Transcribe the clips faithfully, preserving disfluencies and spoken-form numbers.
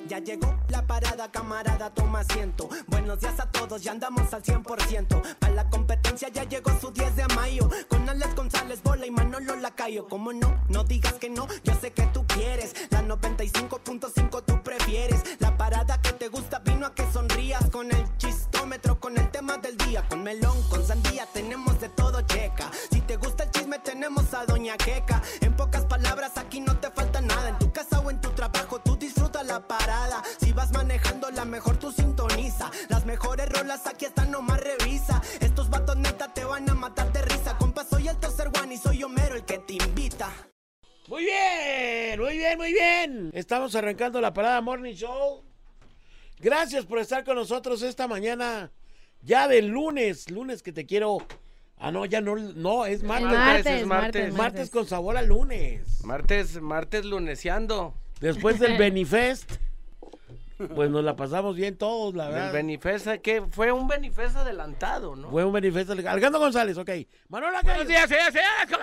Ya llegó la parada, camarada, toma asiento. Buenos días a todos, ya andamos al cien por ciento. A la competencia ya llegó su diez de mayo. Con Alex González, Bola y Manolo Lacayo. ¿Cómo no? No digas que no, yo sé que tú quieres. La noventa y cinco punto cinco tú prefieres. La parada que te gusta vino a que sonrías. Con el chistómetro, con el tema del día. Con melón, con sandía, tenemos de todo, checa. Si te gusta el chisme, tenemos a Doña Queca. En pocas palabras, aquí no te falta nada. En tu casa o en tu trabajo, tú disfruta la parada. Si vas manejando, la mejor tú sintoniza. Las mejores rolas aquí están, nomás revisa. Estos vatos neta te van a matar de risa. Compa, soy el tercer one y soy Homero el que te invita. Muy bien, muy bien, muy bien. Estamos arrancando la Parada Morning Show. Gracias por estar con nosotros esta mañana. Ya de lunes, lunes que te quiero... Ah, no, ya no, no, es martes. Martes, martes, martes, martes, martes. martes con sabor a lunes. Martes, martes luneseando. Después del Benifest, pues nos la pasamos bien todos, la verdad. El Benifest, que fue un Benifest adelantado, ¿no? Fue un Benifest. Alejandro González, ok. Manuel Lacayo. Buenos días, señores, señores.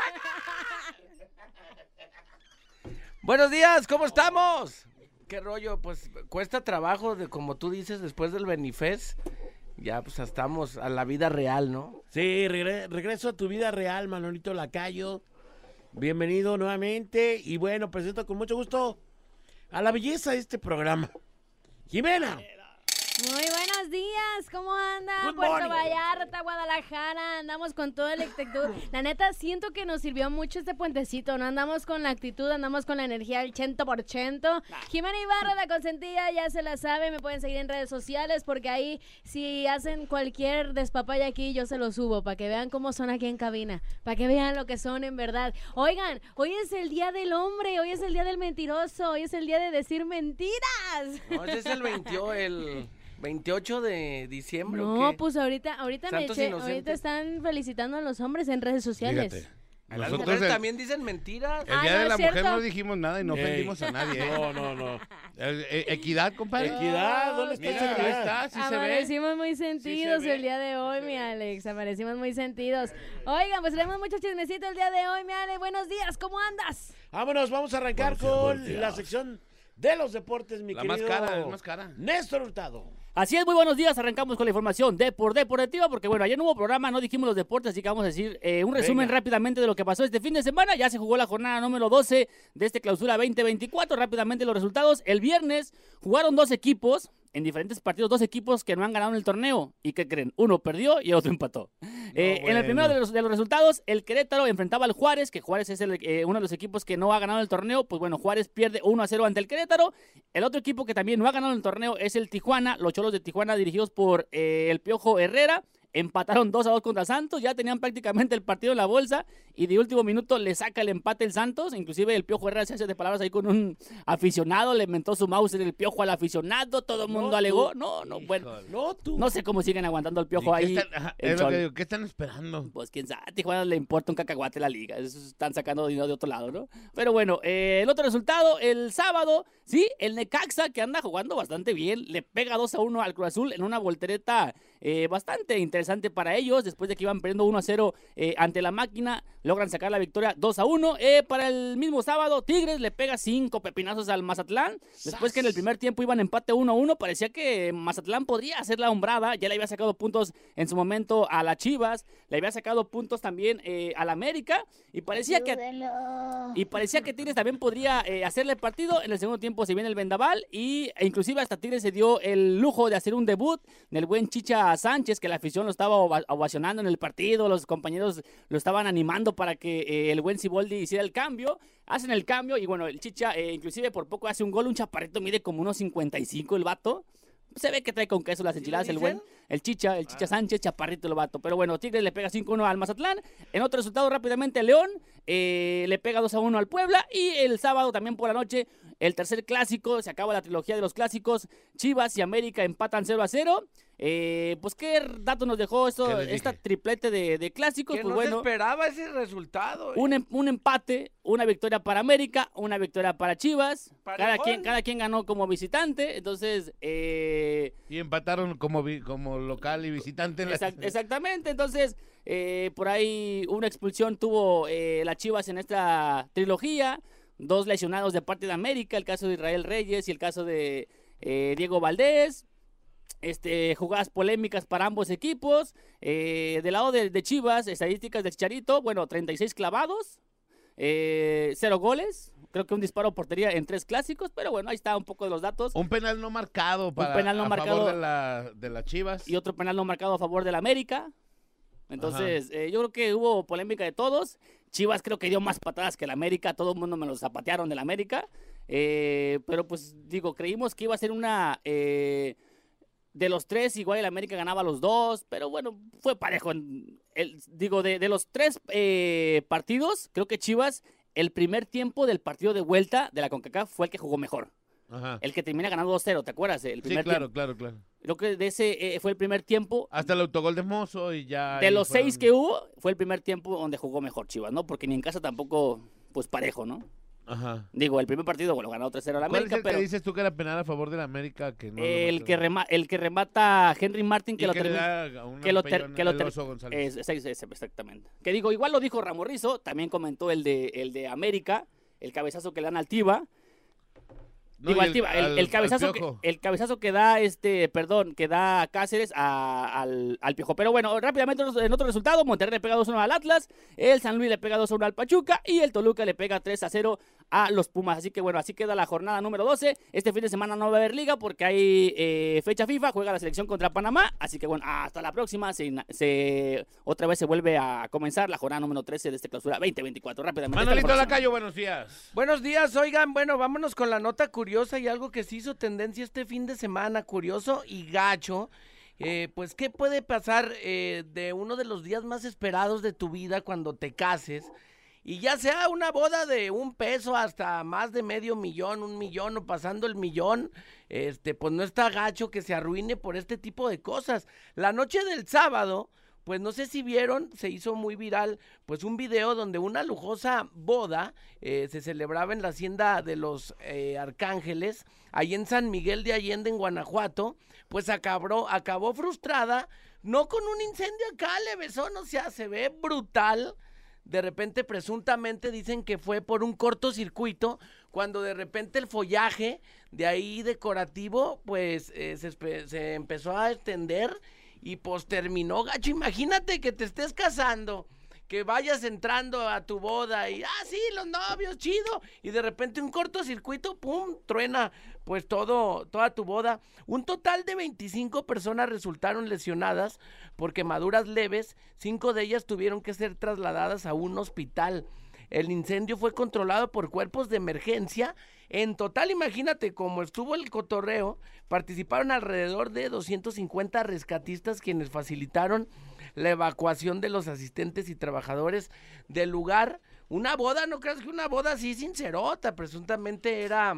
Buenos días, ¿cómo estamos? ¿Qué rollo? Pues cuesta trabajo, de, como tú dices, después del Benifest. Ya pues estamos a la vida real, ¿no? Sí, regre- regreso a tu vida real, Manolito Lacayo. Bienvenido nuevamente. Y bueno, presento con mucho gusto a la belleza de este programa, Jimena. Muy buenos días, ¿cómo anda? Good Puerto morning. Vallarta, Guadalajara, andamos con toda la actitud. La neta, siento que nos sirvió mucho este puentecito, ¿no? Andamos con la actitud, andamos con la energía al ciento por ciento. Jimena Ibarra, la consentida, ya se la sabe, me pueden seguir en redes sociales porque ahí, si hacen cualquier despapaya aquí, yo se lo subo para que vean cómo son aquí en cabina, para que vean lo que son en verdad. Oigan, hoy es el día del hombre, hoy es el día del mentiroso, hoy es el día de decir mentiras. No, ese es el veintiocho, el veintiocho de diciembre. ¿o No, qué? pues ahorita, ahorita me Santos eché, Inocentes. ahorita están felicitando a los hombres en redes sociales. Fíjate. Las Nosotros mujeres el, también dicen mentiras. el Ah, día no, de es la mujer cierto. no dijimos nada y no Ey. ofendimos a nadie. ¿eh? No, no, no. Eh, eh, equidad, compadre. Equidad, ¿dónde está Mira, esa ahí equidad? está, sí se ve. Amanecimos muy sentidos ve. el día de hoy, mi Alex. Amanecimos muy sentidos. Oigan, pues tenemos mucho chismecito el día de hoy, mi Ale. Buenos días, ¿cómo andas? Vámonos, vamos a arrancar Buenos días, con buenos días. la sección de los deportes, mi La querido más cara, la más cara. Néstor Hurtado. Así es, muy buenos días, arrancamos con la información de por Deportiva, porque bueno, ayer no hubo programa, no dijimos los deportes, así que vamos a decir eh, un resumen Venga. rápidamente de lo que pasó este fin de semana. Ya se jugó la jornada número doce de este clausura veinte veinticuatro, rápidamente los resultados. El viernes jugaron dos equipos, en diferentes partidos, dos equipos que no han ganado en el torneo. ¿Y qué creen? Uno perdió y el otro empató. Eh, En el bueno. primero de los, de los resultados, el Querétaro enfrentaba al Juárez, que Juárez es el, eh, uno de los equipos que no ha ganado el torneo. Pues bueno, Juárez pierde uno a cero ante el Querétaro. El otro equipo que también no ha ganado el torneo es el Tijuana. Los Cholos de Tijuana, dirigidos por eh, el Piojo Herrera, empataron dos a dos contra Santos. Ya tenían prácticamente el partido en la bolsa y de último minuto le saca el empate el Santos. Inclusive el Piojo Herrera se hace de palabras ahí con un aficionado, le mentó su mouse el Piojo al aficionado, todo el mundo No, alegó. tú. No, no, bueno, No, tú. no sé cómo siguen aguantando al ¿Y Piojo qué ahí. están- ajá, el es lo Chol. que digo, ¿qué están esperando? Pues quién sabe, a Tijuana le importa un cacahuate la liga, eso están sacando dinero de otro lado, ¿no? Pero bueno, eh, el otro resultado, el sábado, sí, el Necaxa, que anda jugando bastante bien, le pega dos a uno al Cruz Azul en una voltereta eh, bastante interesante para ellos, después de que iban perdiendo uno a cero eh, ante la máquina, logran sacar la victoria dos a uno. Eh, para el mismo sábado, Tigres le pega cinco pepinazos al Mazatlán, después que en el primer tiempo iban empate uno a uno, parecía que Mazatlán podría hacer la hombrada, ya le había sacado puntos en su momento a las Chivas, le había sacado puntos también eh, al América, y parecía que y parecía que Tigres también podría eh, hacerle partido. En el segundo tiempo se viene el vendaval y e inclusive hasta Tigres se dio el lujo de hacer un debut del buen Chicha Sánchez, que la afición lo estaba ova- ovacionando en el partido, los compañeros lo estaban animando para que eh, el buen Siboldi hiciera el cambio. Hacen el cambio y bueno, el Chicha eh, inclusive por poco hace un gol, un chaparrito, mide como unos cincuenta y cinco el vato. Se ve que trae con queso las enchiladas el buen, el Chicha, el Chicha Sánchez, chaparrito el vato. Pero bueno, Tigres le pega cinco uno al Mazatlán. En otro resultado rápidamente, León eh, le pega dos a uno al Puebla. Y el sábado también por la noche, el tercer clásico, se acaba la trilogía de los clásicos. Chivas y América empatan cero a cero. Eh, pues qué dato nos dejó esto, ¿Qué les esta dije? triplete de, de clásicos. Que Pues no bueno, se esperaba ese resultado. eh. un, em- un empate, una victoria para América, una victoria para Chivas. Cada Parejón. quien, cada quien ganó como visitante. Entonces, eh, Y empataron como, vi- como local y visitante. En la- Exact- exactamente, entonces eh, por ahí una expulsión tuvo eh, las Chivas en esta trilogía, dos lesionados de parte de América, el caso de Israel Reyes y el caso de eh, Diego Valdés, este, jugadas polémicas para ambos equipos. Eh, del lado de, de Chivas, estadísticas de Chicharito, bueno, treinta y seis clavados, eh, cero goles. Creo que un disparo a portería en tres clásicos, pero bueno, ahí está un poco de los datos. Un penal no marcado para penal no a marcado. favor de la de las Chivas. Y otro penal no marcado a favor del América. Entonces, eh, yo creo que hubo polémica de todos. Chivas creo que dio más patadas que el América. Todo el mundo me lo zapatearon del América. Eh, pero pues digo, creímos que iba a ser una... Eh, de los tres, igual el América ganaba los dos. Pero bueno, fue parejo. En el, digo, de, de los tres eh, partidos, creo que Chivas... El primer tiempo del partido de vuelta de la CONCACAF fue el que jugó mejor. Ajá. El que termina ganando dos cero, ¿te acuerdas? El Sí, primer claro, tiempo. claro, claro. Creo que de ese eh, fue el primer tiempo. Hasta el autogol de Mozo y ya... De ahí los fueron- seis que hubo, fue el primer tiempo donde jugó mejor Chivas, ¿no? Porque ni en casa tampoco, pues parejo, ¿no? Ajá. Digo, el primer partido, bueno, ganó tres cero al ¿Cuál América, es el pero que dices tú que era penal a favor de la América? Que no lo el, marcó? que rema- el que remata Henry Martin, que Y lo que le termina... da a un que lo ter- empellón que lo al ter- Oso González. Es, es- es- exactamente. Que digo, igual lo dijo Ramorrizo, también comentó el de, el de América, el cabezazo que le dan al Tiva. No, Digo, y al Tiva, el, al- el cabezazo al que, Piojo. el cabezazo que da este, perdón, que da Cáceres a- al, al Piojo. Pero bueno, rápidamente en otro resultado, Monterrey le pega dos uno al Atlas, el San Luis le pega dos uno al Pachuca y el Toluca le pega tres a cero a los Pumas. Así que bueno, así queda la jornada número doce. Este fin de semana no va a haber liga porque hay eh, fecha FIFA, juega la selección contra Panamá. Así que bueno, hasta la próxima. Se, se, otra vez se vuelve a comenzar la jornada número trece de este clausura veinte veinticuatro. Rápidamente. hasta la Manolito próxima. Lacayo, buenos días. Buenos días, oigan, bueno, vámonos con la nota curiosa y algo que se hizo tendencia este fin de semana, curioso y gacho. Eh, pues, ¿qué puede pasar eh, de uno de los días más esperados de tu vida cuando te cases? Y ya sea una boda de un peso hasta más de medio millón, un millón o pasando el millón, este, pues no está gacho que se arruine por este tipo de cosas. La noche del sábado, pues no sé si vieron, se hizo muy viral, pues un video donde una lujosa boda eh, se celebraba en la hacienda de los eh, Arcángeles, ahí en San Miguel de Allende, en Guanajuato, pues acabó, acabó frustrada, no con un incendio acá, levesón, o sea, se ve brutal. De repente, presuntamente, dicen que fue por un cortocircuito, cuando de repente el follaje de ahí decorativo, pues eh, se, espe- se empezó a extender y pues terminó gacho. Imagínate que te estés casando, que vayas entrando a tu boda y, ah, sí, los novios, chido, y de repente un cortocircuito, pum, truena, pues todo, toda tu boda. Un total de veinticinco personas resultaron lesionadas por quemaduras leves, cinco de ellas tuvieron que ser trasladadas a un hospital. El incendio fue controlado por cuerpos de emergencia. En total, imagínate cómo estuvo el cotorreo, participaron alrededor de doscientos cincuenta rescatistas quienes facilitaron la evacuación de los asistentes y trabajadores del lugar. Una boda, no creas que una boda así sincerota, presuntamente era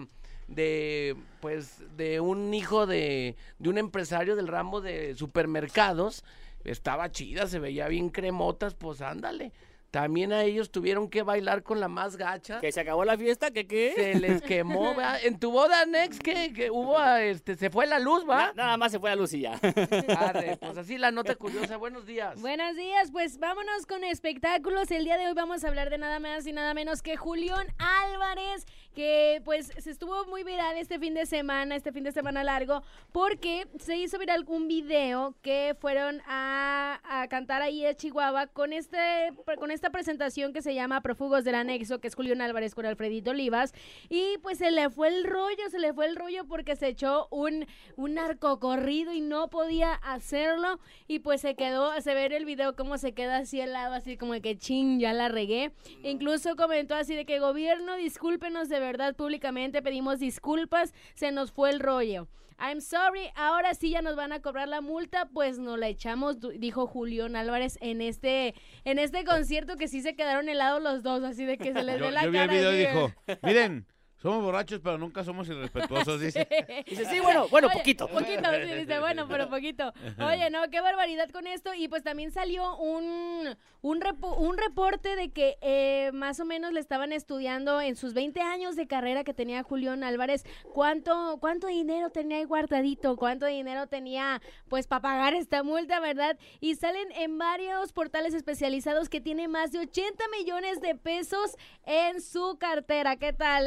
de, pues, de un hijo de, de un empresario del ramo de supermercados. Estaba chida, se veía bien cremotas, pues ándale. También a ellos tuvieron que bailar con la más gacha. Que se acabó la fiesta, que qué. Se les quemó, ¿verdad? En tu boda, Nex, que, que hubo, ah, este, se fue la luz, ¿va? Na- nada más se fue la luz y ya. Arre, pues así la nota curiosa. Buenos días. Buenos días, pues vámonos con espectáculos. El día de hoy vamos a hablar de nada más y nada menos que Julián Álvarez, que pues se estuvo muy viral este fin de semana, este fin de semana largo, porque se hizo viral un video que fueron a, a cantar ahí a Chihuahua con este con esta presentación que se llama Prófugos del Anexo, que es Julián Álvarez con Alfredito Olivas, y pues se le fue el rollo, se le fue el rollo porque se echó un, un narcocorrido y no podía hacerlo, y pues se quedó, se ve en el video cómo se queda así al lado, así como que ching, ya la regué. E incluso comentó así de que gobierno, discúlpenos de verdad públicamente, pedimos disculpas, se nos fue el rollo. I'm sorry, ahora sí ya nos van a cobrar la multa, pues nos la echamos, dijo Julián Álvarez en este en este concierto, que sí se quedaron helados los dos, así de que se les Yo, ve la yo vi el cara. video y así. dijo, miren, somos borrachos, pero nunca somos irrespetuosos, dice. Dice, sí, bueno, bueno, Oye, poquito. Poquito, sí, dice, bueno, pero poquito. Oye, no, qué barbaridad con esto. Y pues también salió un, un, repo- un reporte de que eh, más o menos le estaban estudiando en sus veinte años de carrera que tenía Julián Álvarez, cuánto, cuánto dinero tenía ahí guardadito, cuánto dinero tenía pues para pagar esta multa, ¿verdad? Y salen en varios portales especializados que tiene más de ochenta millones de pesos en su cartera. ¿Qué tal? Les quedó el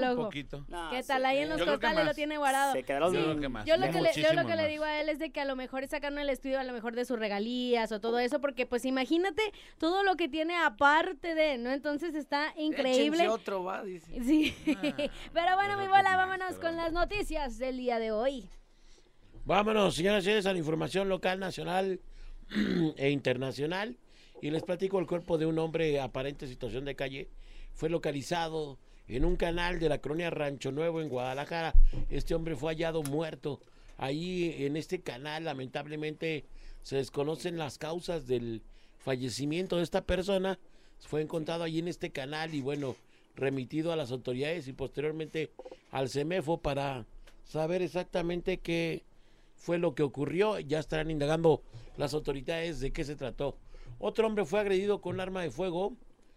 antojo. poquito. No, ¿Qué sí, tal? Ahí en los Yo creo que costales lo más. tiene guardado. Se quedaron Yo bien. creo que más. Yo lo, que le, yo lo Muchísimo que le más. digo a él es de que a lo mejor sacaron el estudio a lo mejor de sus regalías o todo eso, porque pues imagínate todo lo que tiene aparte de, ¿no? Entonces está increíble. Échense otro, va, dice. Sí. Ah, Pero bueno, yo mi creo que bola, más, vámonos pero con bueno. las noticias del día de hoy. Vámonos, señoras y señores, a la información local, nacional e internacional. Y les platico, el cuerpo de un hombre en aparente situación de calle fue localizado en un canal de la colonia Rancho Nuevo en Guadalajara. Este hombre fue hallado muerto. Ahí en este canal, lamentablemente, se desconocen las causas del fallecimiento de esta persona. Fue encontrado allí en este canal y bueno, remitido a las autoridades y posteriormente al CEMEFO para saber exactamente qué fue lo que ocurrió. Ya estarán indagando las autoridades de qué se trató. Otro hombre fue agredido con un arma de fuego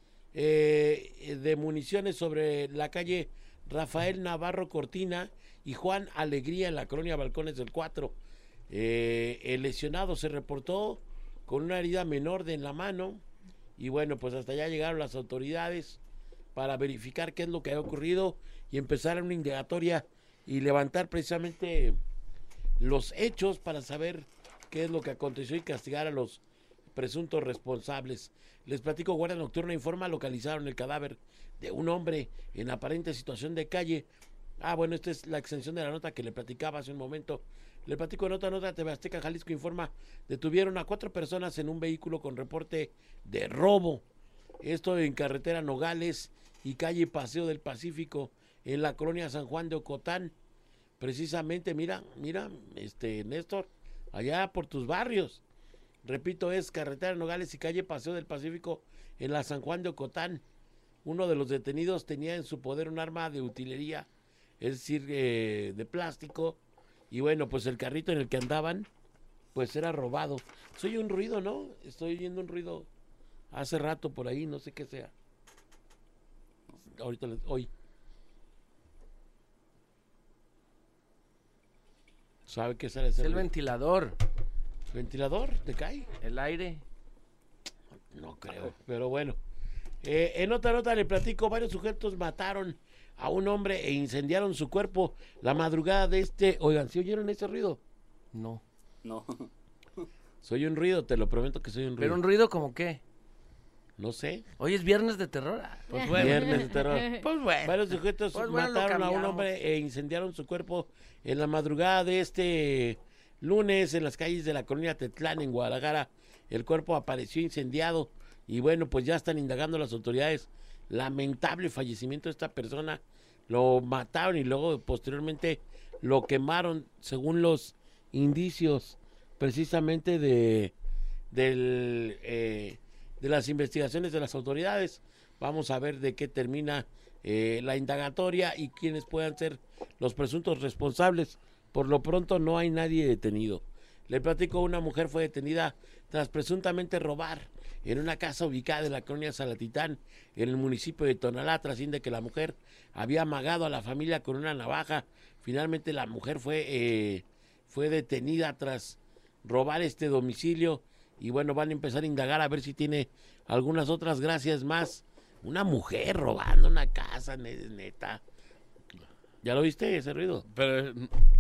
eh, de municiones sobre la calle Rafael Navarro Cortina y Juan Alegría en la colonia Balcones del cuatro. Eh, el lesionado se reportó con una herida menor de en la mano y bueno, pues hasta allá llegaron las autoridades para verificar qué es lo que ha ocurrido y empezar una indagatoria y levantar precisamente los hechos para saber qué es lo que aconteció y castigar a los presuntos responsables. Les platico, Guardia Nocturna informa, localizaron el cadáver de un hombre en aparente situación de calle. Ah, bueno, esta es la extensión de la nota que le platicaba hace un momento. Le platico en otra nota, T V Azteca Jalisco informa, detuvieron a cuatro personas en un vehículo con reporte de robo. Esto en carretera Nogales y calle Paseo del Pacífico, en la colonia San Juan de Ocotán. Precisamente, mira, mira, este Néstor, allá por tus barrios. Repito, es carretera Nogales y calle Paseo del Pacífico en la San Juan de Ocotán. Uno de los detenidos tenía en su poder un arma de utilería, es decir, eh, de plástico. Y bueno, pues el carrito en el que andaban, pues era robado. Soy un ruido, ¿no? Estoy oyendo un ruido hace rato por ahí, no sé qué sea. Ahorita, les, hoy. ¿Sabe qué será ese Es el ruido? ventilador, ¿Ventilador? ¿Te cae? el aire. No creo, pero bueno. Eh, en otra nota le platico, varios sujetos mataron a un hombre e incendiaron su cuerpo la madrugada de este... Oigan, ¿sí oyeron ese ruido? No. No. Soy un ruido, te lo prometo que soy un ruido. ¿Pero un ruido como qué? No sé. Hoy es viernes de terror. Ah, Pues bueno. Viernes de terror. Pues bueno. Varios sujetos Pues bueno, lo mataron a un cambiamos. hombre e incendiaron su cuerpo en la madrugada de este lunes en las calles de la colonia Tetlán en Guadalajara. El cuerpo apareció incendiado y bueno, pues ya están indagando las autoridades. Lamentable fallecimiento de esta persona. Lo mataron y luego posteriormente lo quemaron según los indicios precisamente de del eh, de las investigaciones de las autoridades. Vamos a ver de qué termina eh, la indagatoria y quiénes puedan ser los presuntos responsables. Por lo pronto no hay nadie detenido. Le platico, una mujer fue detenida tras presuntamente robar en una casa ubicada en la colonia Salatitán, en el municipio de Tonalá. Trasciende que la mujer había amagado a la familia con una navaja. Finalmente la mujer fue, eh, fue detenida tras robar este domicilio. Y bueno, van a empezar a indagar a ver si tiene algunas otras gracias más. Una mujer robando una casa, ne- neta. ¿Ya lo viste ese ruido? Pero...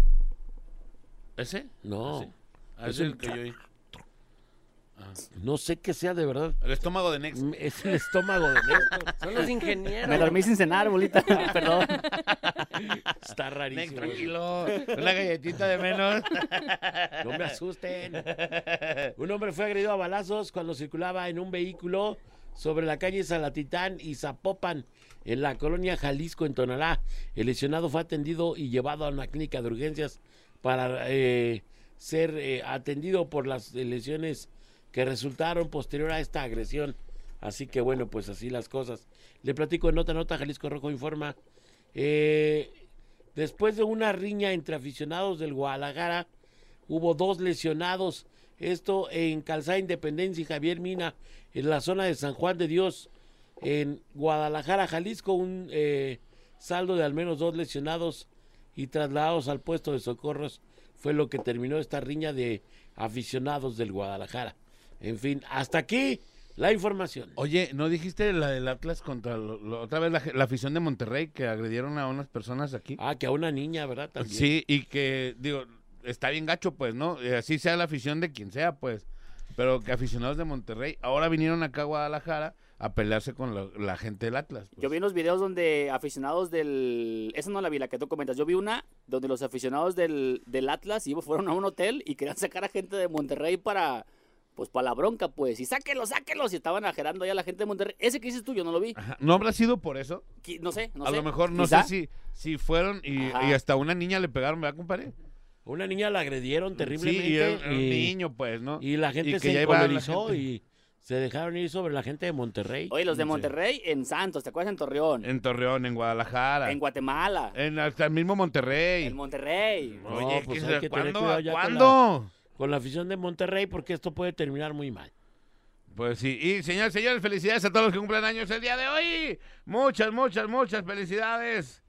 ¿Ese? No, ¿Ese? Ah, Es es el un que yo oí. Ah. no sé qué sea de verdad. El estómago de Next. Mm, Es el estómago de Néstor. Son los ingenieros. Me dormí sin cenar, bolita. Perdón. Está Next, rarísimo. tranquilo. Una galletita de menos. No me asusten. Un hombre fue agredido a balazos cuando circulaba en un vehículo sobre la calle Salatitán y Zapopan, en la colonia Jalisco, en Tonalá. El lesionado fue atendido y llevado a una clínica de urgencias para eh, ser eh, atendido por las lesiones que resultaron posterior a esta agresión. Así que bueno, pues así las cosas. Le platico en otra nota, Jalisco Rojo informa. Eh, después de una riña entre aficionados del Guadalajara, hubo dos lesionados. Esto en Calzada Independencia y Javier Mina, en la zona de San Juan de Dios, en Guadalajara, Jalisco. Un eh, saldo de al menos dos lesionados y trasladados al puesto de socorros fue lo que terminó esta riña de aficionados del Guadalajara. En fin, hasta aquí la información. Oye, ¿no dijiste la del Atlas contra lo, lo- otra vez la, la afición de Monterrey que agredieron a unas personas aquí? Ah, que a una niña, ¿verdad? También. Sí, y que, digo, está bien gacho, pues, ¿no? Eh, Así sea la afición de quien sea, pues. Pero que aficionados de Monterrey ahora vinieron acá a Guadalajara a pelearse con la, la gente del Atlas. pues. Yo vi unos videos donde aficionados del... Esa no la vi, la que tú comentas. Yo vi una donde los aficionados del, del Atlas iba- fueron a un hotel y querían sacar a gente de Monterrey para... Pues para la bronca, pues. Y sáquenlos, sáquenlos. Y estaban ajerando ya a la gente de Monterrey. Ese que dices tú, yo no lo vi. Ajá. ¿No habrá sido por eso? Qui- No sé, no a sé. lo mejor, no Quizá. sé si, si fueron y, Ajá. y hasta una niña le pegaron, ¿verdad, compadre? Una niña la agredieron Sí, terriblemente. y era un y- niño, pues, ¿no? Y la gente que se ya iba la encolerizó gente. y se dejaron ir sobre la gente de Monterrey. Oye, los de Sí. Monterrey en Santos, ¿te acuerdas? En Torreón. En Torreón, en Guadalajara. En Guatemala. En hasta el mismo Monterrey. En Monterrey. No, Oye, pues ¿qué- hay que tener ¿cuándo? cuidado ya con ¿Cuándo? Con la afición de Monterrey, porque esto puede terminar muy mal. Pues sí, y señores, señores, felicidades a todos los que cumplen años el día de hoy. Muchas, muchas, muchas felicidades.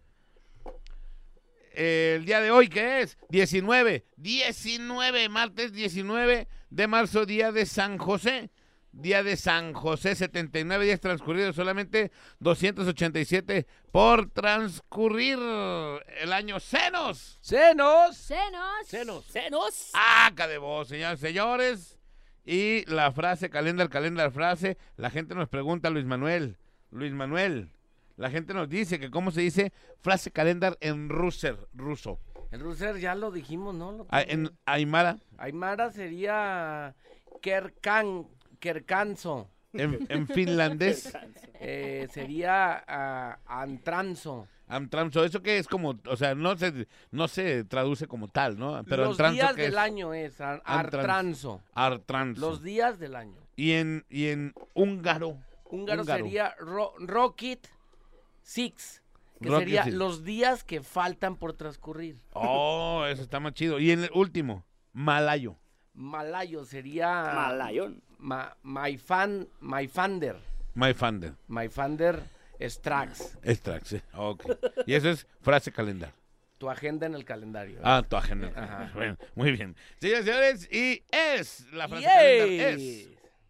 El día de hoy, ¿qué es? diecinueve, diecinueve, martes diecinueve de marzo, día de San José. Día de San José, setenta y nueve días transcurridos, solamente doscientos ochenta y siete por transcurrir el año Cenos. ¡Senos! ¡Senos! Senos. ¡Senos! Acá de vos, señores, señores. Y la frase, calendar, calendar, frase. La gente nos pregunta, Luis Manuel, Luis Manuel. La gente nos dice que cómo se dice frase calendar en ruser, ruso. El Ruser ya lo dijimos, ¿no? Lo- Ah, en Aymara, Aymara sería Kerkan, Kerkanso. en, en finlandés, Eh, sería ah, Antranzo. Amtramso. Eso que es como, o sea, no se, no se traduce como tal, ¿no? Pero Los Amtramso, días ¿qué del es? año es ar- Antranzo. Artranzo. Artranzo. Los días del año. Y en, y en húngaro. Húngaro, Húngaro. sería ro Rocket Six, que Rocket sería Six. los días que faltan por transcurrir. Oh, eso está más chido. Y en el último, malayo. Malayo sería Malayón. Ma my fan, my fander, My Fander. my fander Strax, Extract, sí. Ok. Y eso es frase calendar. tu agenda en el calendario. Ah, tu agenda. Ajá. Bueno, muy bien. Señores y señores, y es la frase Yes. calendar es: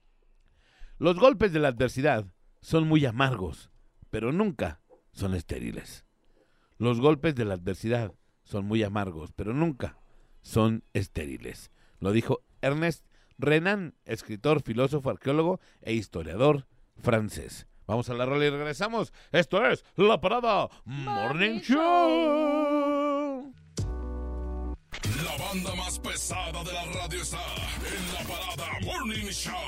los golpes de la adversidad son muy amargos, pero nunca son estériles. Los golpes de la adversidad son muy amargos, pero nunca son estériles. Lo dijo Ernest Renan, escritor, filósofo, arqueólogo e historiador francés. Vamos a la rola y regresamos. Esto es La Parada Morning Show. La banda más pesada de la radio está en La Parada Morning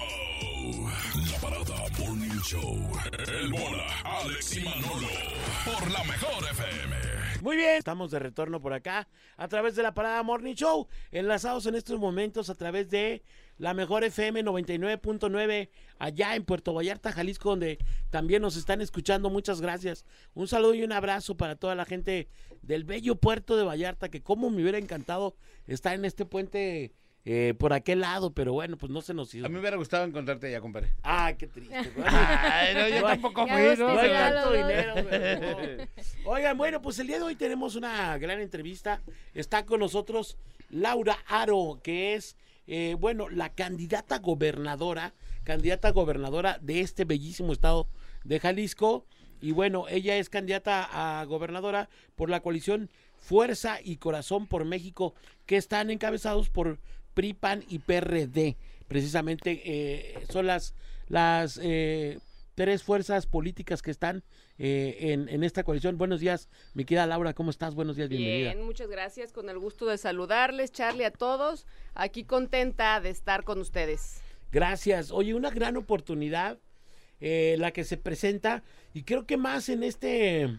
Show. La Parada Morning Show. El Bola, Alex y Manolo. Por la mejor F M. Muy bien, estamos de retorno por acá a través de la Parada Morning Show, enlazados en estos momentos a través de la mejor F M noventa y nueve punto nueve allá en Puerto Vallarta, Jalisco, donde también nos están escuchando. Muchas gracias. Un saludo y un abrazo para toda la gente del bello puerto de Vallarta, que como me hubiera encantado estar en este puente eh, por aquel lado, pero bueno, pues no se nos hizo. A mí me hubiera gustado encontrarte allá, compadre. Ah, qué triste. güey. Ay, no, yo No hay- tampoco ya fui, vos ¿no? No hay Ya tanto lo- dinero, güey, no. Oigan, bueno, pues el día de hoy tenemos una gran entrevista. Está con nosotros Laura Aro, que es, eh, bueno, la candidata gobernadora, candidata gobernadora de este bellísimo estado de Jalisco. Y bueno, ella es candidata a gobernadora por la coalición Fuerza y Corazón por México, que están encabezados por P R I, P A N y P R D. Precisamente eh, son las, las eh, tres fuerzas políticas que están eh, en, en esta coalición. Buenos días, mi querida Laura, ¿cómo estás? Buenos días, bienvenida. Bien, muchas gracias, con el gusto de saludarles, Charlie, a todos. Aquí contenta de estar con ustedes. Gracias. Oye, una gran oportunidad eh, la que se presenta, y creo que más en este eh,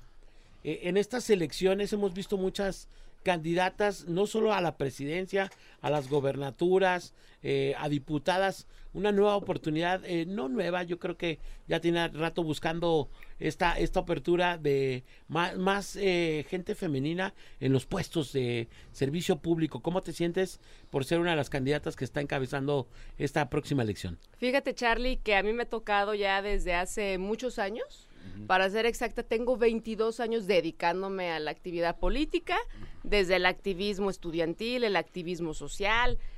en estas elecciones hemos visto muchas candidatas, no solo a la presidencia, a las gobernaturas, eh, a diputadas, una nueva oportunidad, eh, no nueva, yo creo que ya tiene rato buscando esta, esta apertura de más, más eh, gente femenina en los puestos de servicio público. ¿Cómo te sientes por ser una de las candidatas que está encabezando esta próxima elección? Fíjate, Charlie, que a mí me ha tocado ya desde hace muchos años. Para ser exacta, tengo veintidós años dedicándome a la actividad política, desde el activismo estudiantil, el activismo social,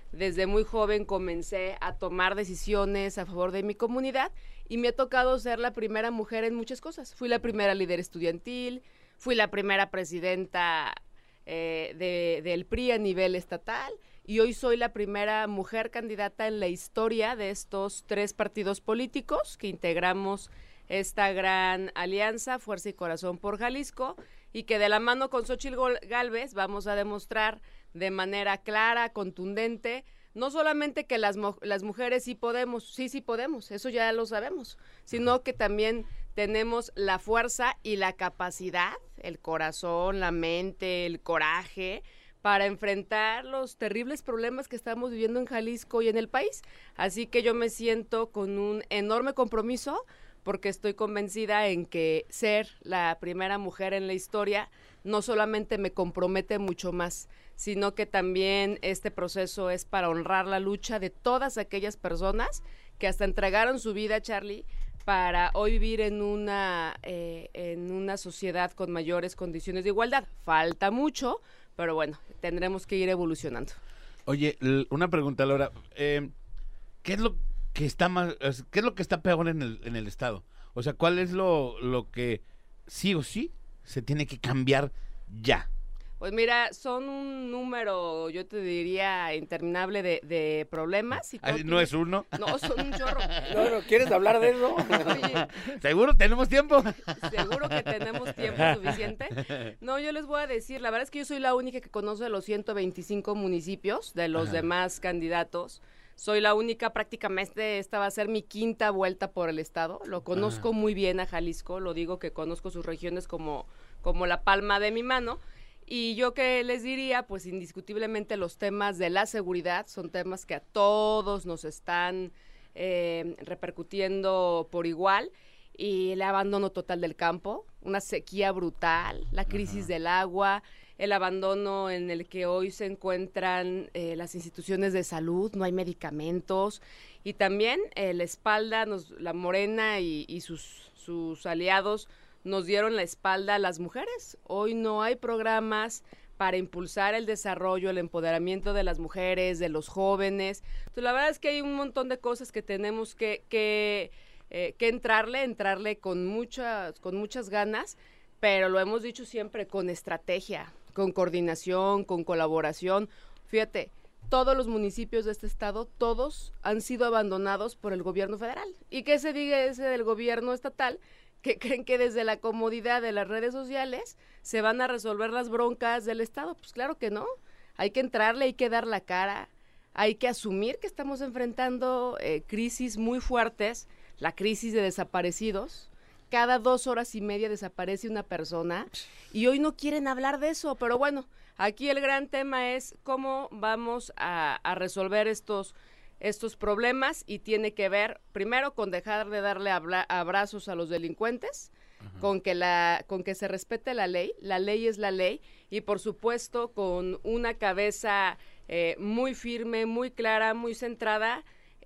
desde muy joven comencé a tomar decisiones a favor de mi comunidad y me ha tocado ser la primera mujer en muchas cosas. Fui la primera líder estudiantil, fui la primera presidenta eh, de, del P R I a nivel estatal y hoy soy la primera mujer candidata en la historia de estos tres partidos políticos que integramos esta gran alianza, Fuerza y Corazón por Jalisco, y que de la mano con Xóchitl Gálvez vamos a demostrar de manera clara, contundente, no solamente que las, las mujeres sí podemos, sí, sí podemos, eso ya lo sabemos, sino que también tenemos la fuerza y la capacidad, el corazón, la mente, el coraje, para enfrentar los terribles problemas que estamos viviendo en Jalisco y en el país. Así que yo me siento con un enorme compromiso, porque estoy convencida en que ser la primera mujer en la historia no solamente me compromete mucho más, sino que también este proceso es para honrar la lucha de todas aquellas personas que hasta entregaron su vida, Charlie, para hoy vivir en una, eh, en una sociedad con mayores condiciones de igualdad. Falta mucho, pero bueno, tendremos que ir evolucionando. Oye, l- una pregunta, Laura. Eh, ¿Qué es lo que está más, es- qué es lo que está peor en el, en el estado? O sea, ¿cuál es lo, lo que sí o sí se tiene que cambiar ya? Pues mira, son un número, yo te diría, interminable de, de problemas. Y Ah, todo ¿No tiene- es uno? No, son un chorro. No, no, ¿quieres hablar de eso? Oye, ¿Seguro tenemos tiempo? seguro que tenemos tiempo suficiente. No, yo les voy a decir, la verdad es que yo soy la única que conoce los ciento veinticinco municipios de los Ajá. demás candidatos. Soy la única, prácticamente esta va a ser mi quinta vuelta por el estado. Lo conozco muy bien a Jalisco, lo digo que conozco sus regiones como, como la palma de mi mano. Y yo que les diría, pues indiscutiblemente los temas de la seguridad son temas que a todos nos están eh, repercutiendo por igual. Y el abandono total del campo, una sequía brutal, la crisis Ajá. del agua, el abandono en el que hoy se encuentran eh, las instituciones de salud, no hay medicamentos. Y también eh, la espalda, nos, la Morena y, y sus, sus aliados nos dieron la espalda a las mujeres. Hoy no hay programas para impulsar el desarrollo, el empoderamiento de las mujeres, de los jóvenes. Entonces, la verdad es que hay un montón de cosas que tenemos que, que, eh, que entrarle, entrarle con muchas, con muchas ganas, pero lo hemos dicho siempre, con estrategia, con coordinación, con colaboración. Fíjate, todos los municipios de este estado, todos han sido abandonados por el gobierno federal. ¿Y qué se diga ese del gobierno estatal? Que creen que desde la comodidad de las redes sociales se van a resolver las broncas del Estado. Pues claro que no. Hay que entrarle, hay que dar la cara, hay que asumir que estamos enfrentando eh, crisis muy fuertes, la crisis de desaparecidos. Cada dos horas y media desaparece una persona y hoy no quieren hablar de eso. Pero bueno, aquí el gran tema es cómo vamos a, a resolver estos estos problemas y tiene que ver primero con dejar de darle abla- abrazos a los delincuentes, uh-huh. con que la con que se respete la ley, la ley es la ley y por supuesto con una cabeza eh, muy firme, muy clara, muy centrada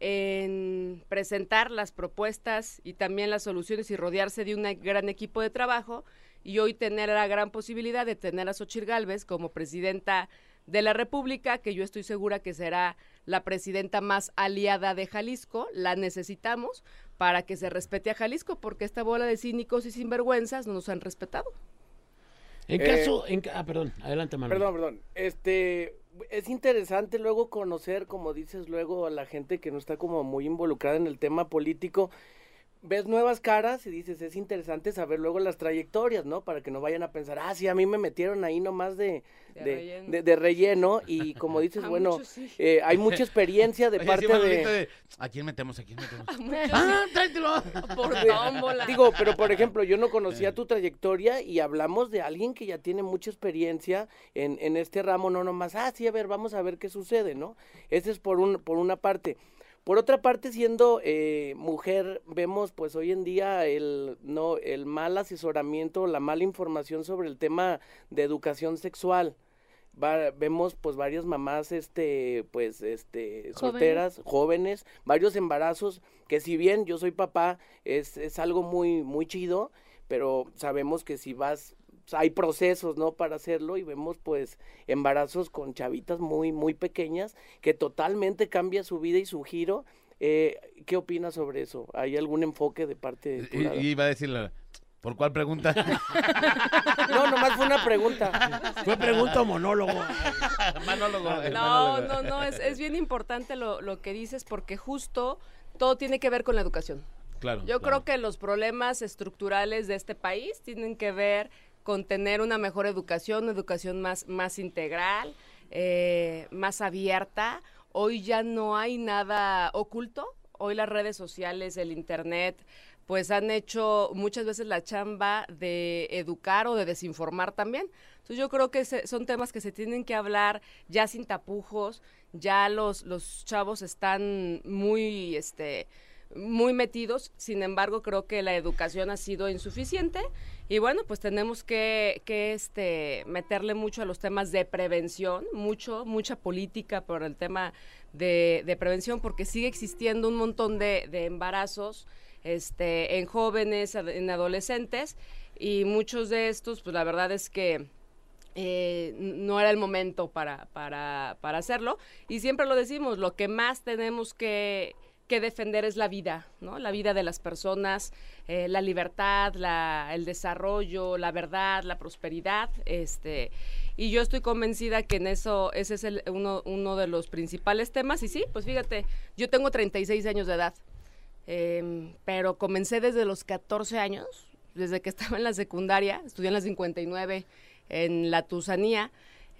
en presentar las propuestas y también las soluciones y rodearse de un gran equipo de trabajo y hoy tener la gran posibilidad de tener a Xóchitl Gálvez como presidenta de la República, que yo estoy segura que será la presidenta más aliada de Jalisco, la necesitamos para que se respete a Jalisco, porque esta bola de cínicos y sinvergüenzas no nos han respetado. En Eh, caso, en, ca- ah, perdón, adelante, Manuel. Perdón, perdón. Este, es interesante luego conocer, como dices, luego a la gente que no está como muy involucrada en el tema político. Ves nuevas caras y dices, es interesante saber luego las trayectorias, ¿no? Para que no vayan a pensar, ah, sí, a mí me metieron ahí nomás de, De de, relleno. de- de relleno. Y como dices, A bueno, muchos sí. eh, hay mucha experiencia de Oye, parte sí, Manolito, de... de, ¿a quién metemos? ¿A quién metemos? A muchos ¡Ah, tráetelo! por tómbola. Digo, pero por ejemplo, yo no conocía tu trayectoria y hablamos de alguien que ya tiene mucha experiencia en, en este ramo, no nomás, ah, sí, a ver, vamos a ver qué sucede, ¿no? Ese es por, un, por una parte. Por otra parte, siendo eh, mujer, vemos pues hoy en día el, no, el mal asesoramiento, la mala información sobre el tema de educación sexual. Va, vemos pues varias mamás este pues este solteras, jóvenes, varios embarazos, que si bien yo soy papá, es, es algo muy, muy chido, pero sabemos que si vas pues, hay procesos, ¿no? Para hacerlo y vemos pues embarazos con chavitas muy, muy pequeñas que totalmente cambia su vida y su giro. Eh, ¿Qué opinas sobre eso? ¿Hay algún enfoque de parte de tu lado? Y, y iba a decirle, ¿por cuál pregunta? No, nomás fue una pregunta. ¿Fue pregunta o monólogo? Manólogo. el No, manólogo. no, no, es, es bien importante lo, lo que dices porque justo todo tiene que ver con la educación. Claro. Yo claro. creo que los problemas estructurales de este país tienen que ver con tener una mejor educación, una educación más, más integral, eh, más abierta. Hoy ya no hay nada oculto. Hoy las redes sociales, el internet, pues han hecho muchas veces la chamba de educar o de desinformar también. Entonces yo creo que se, son temas que se tienen que hablar ya sin tapujos. Ya los, los chavos están muy, este, muy metidos. Sin embargo, creo que la educación ha sido insuficiente. Y bueno, pues tenemos que, que este, meterle mucho a los temas de prevención, mucho, mucha política por el tema de, de prevención, porque sigue existiendo un montón de, de embarazos este, en jóvenes, en adolescentes, y muchos de estos, pues la verdad es que eh, no era el momento para, para, para hacerlo. Y siempre lo decimos, lo que más tenemos que... que defender es la vida, ¿no? La vida de las personas, eh, la libertad, la, el desarrollo, la verdad, la prosperidad, este, y yo estoy convencida que en eso, ese es el, uno, uno de los principales temas, y sí, pues fíjate, yo tengo treinta y seis años de edad, eh, pero comencé desde los catorce años, desde que estaba en la secundaria, estudié en la cincuenta y nueve, en la Tusanía,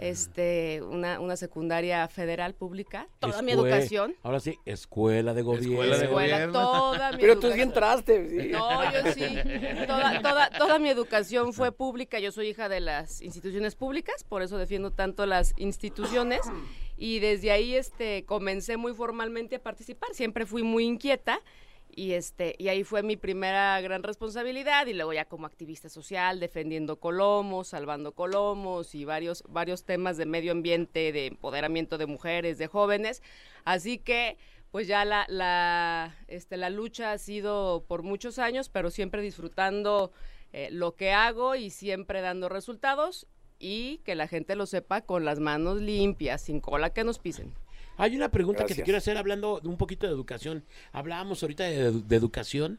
este, una, una secundaria federal pública, toda mi Escue- educación. Ahora sí, escuela de gobierno. Escuela de Escuela, gobierno. toda mi Pero tú sí educación. entraste. Sí. No, yo sí. Toda, toda, toda mi educación fue pública. Yo soy hija de las instituciones públicas, por eso defiendo tanto las instituciones. Y desde ahí este, comencé muy formalmente a participar. Siempre fui muy inquieta. Y, este, y ahí fue mi primera gran responsabilidad, y luego ya como activista social, defendiendo colomos, salvando colomos y varios, varios temas de medio ambiente, de empoderamiento de mujeres, de jóvenes. Así que pues ya la, la, este, la lucha ha sido por muchos años, pero siempre disfrutando eh, lo que hago y siempre dando resultados, y que la gente lo sepa con las manos limpias, sin cola que nos pisen. Hay una pregunta que te Gracias. quiero hacer hablando de un poquito de educación. Hablábamos ahorita de, de educación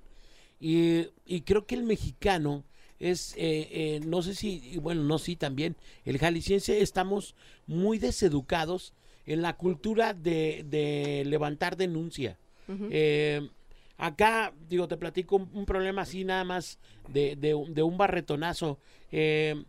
y, y creo que el mexicano es, eh, eh, no sé si, y bueno, no sí también, el jalisciense estamos muy deseducados en la cultura de, de levantar denuncia. Ujú. Eh, acá, digo, te platico un, un problema así nada más de, de, un- de un barretonazo. Eh,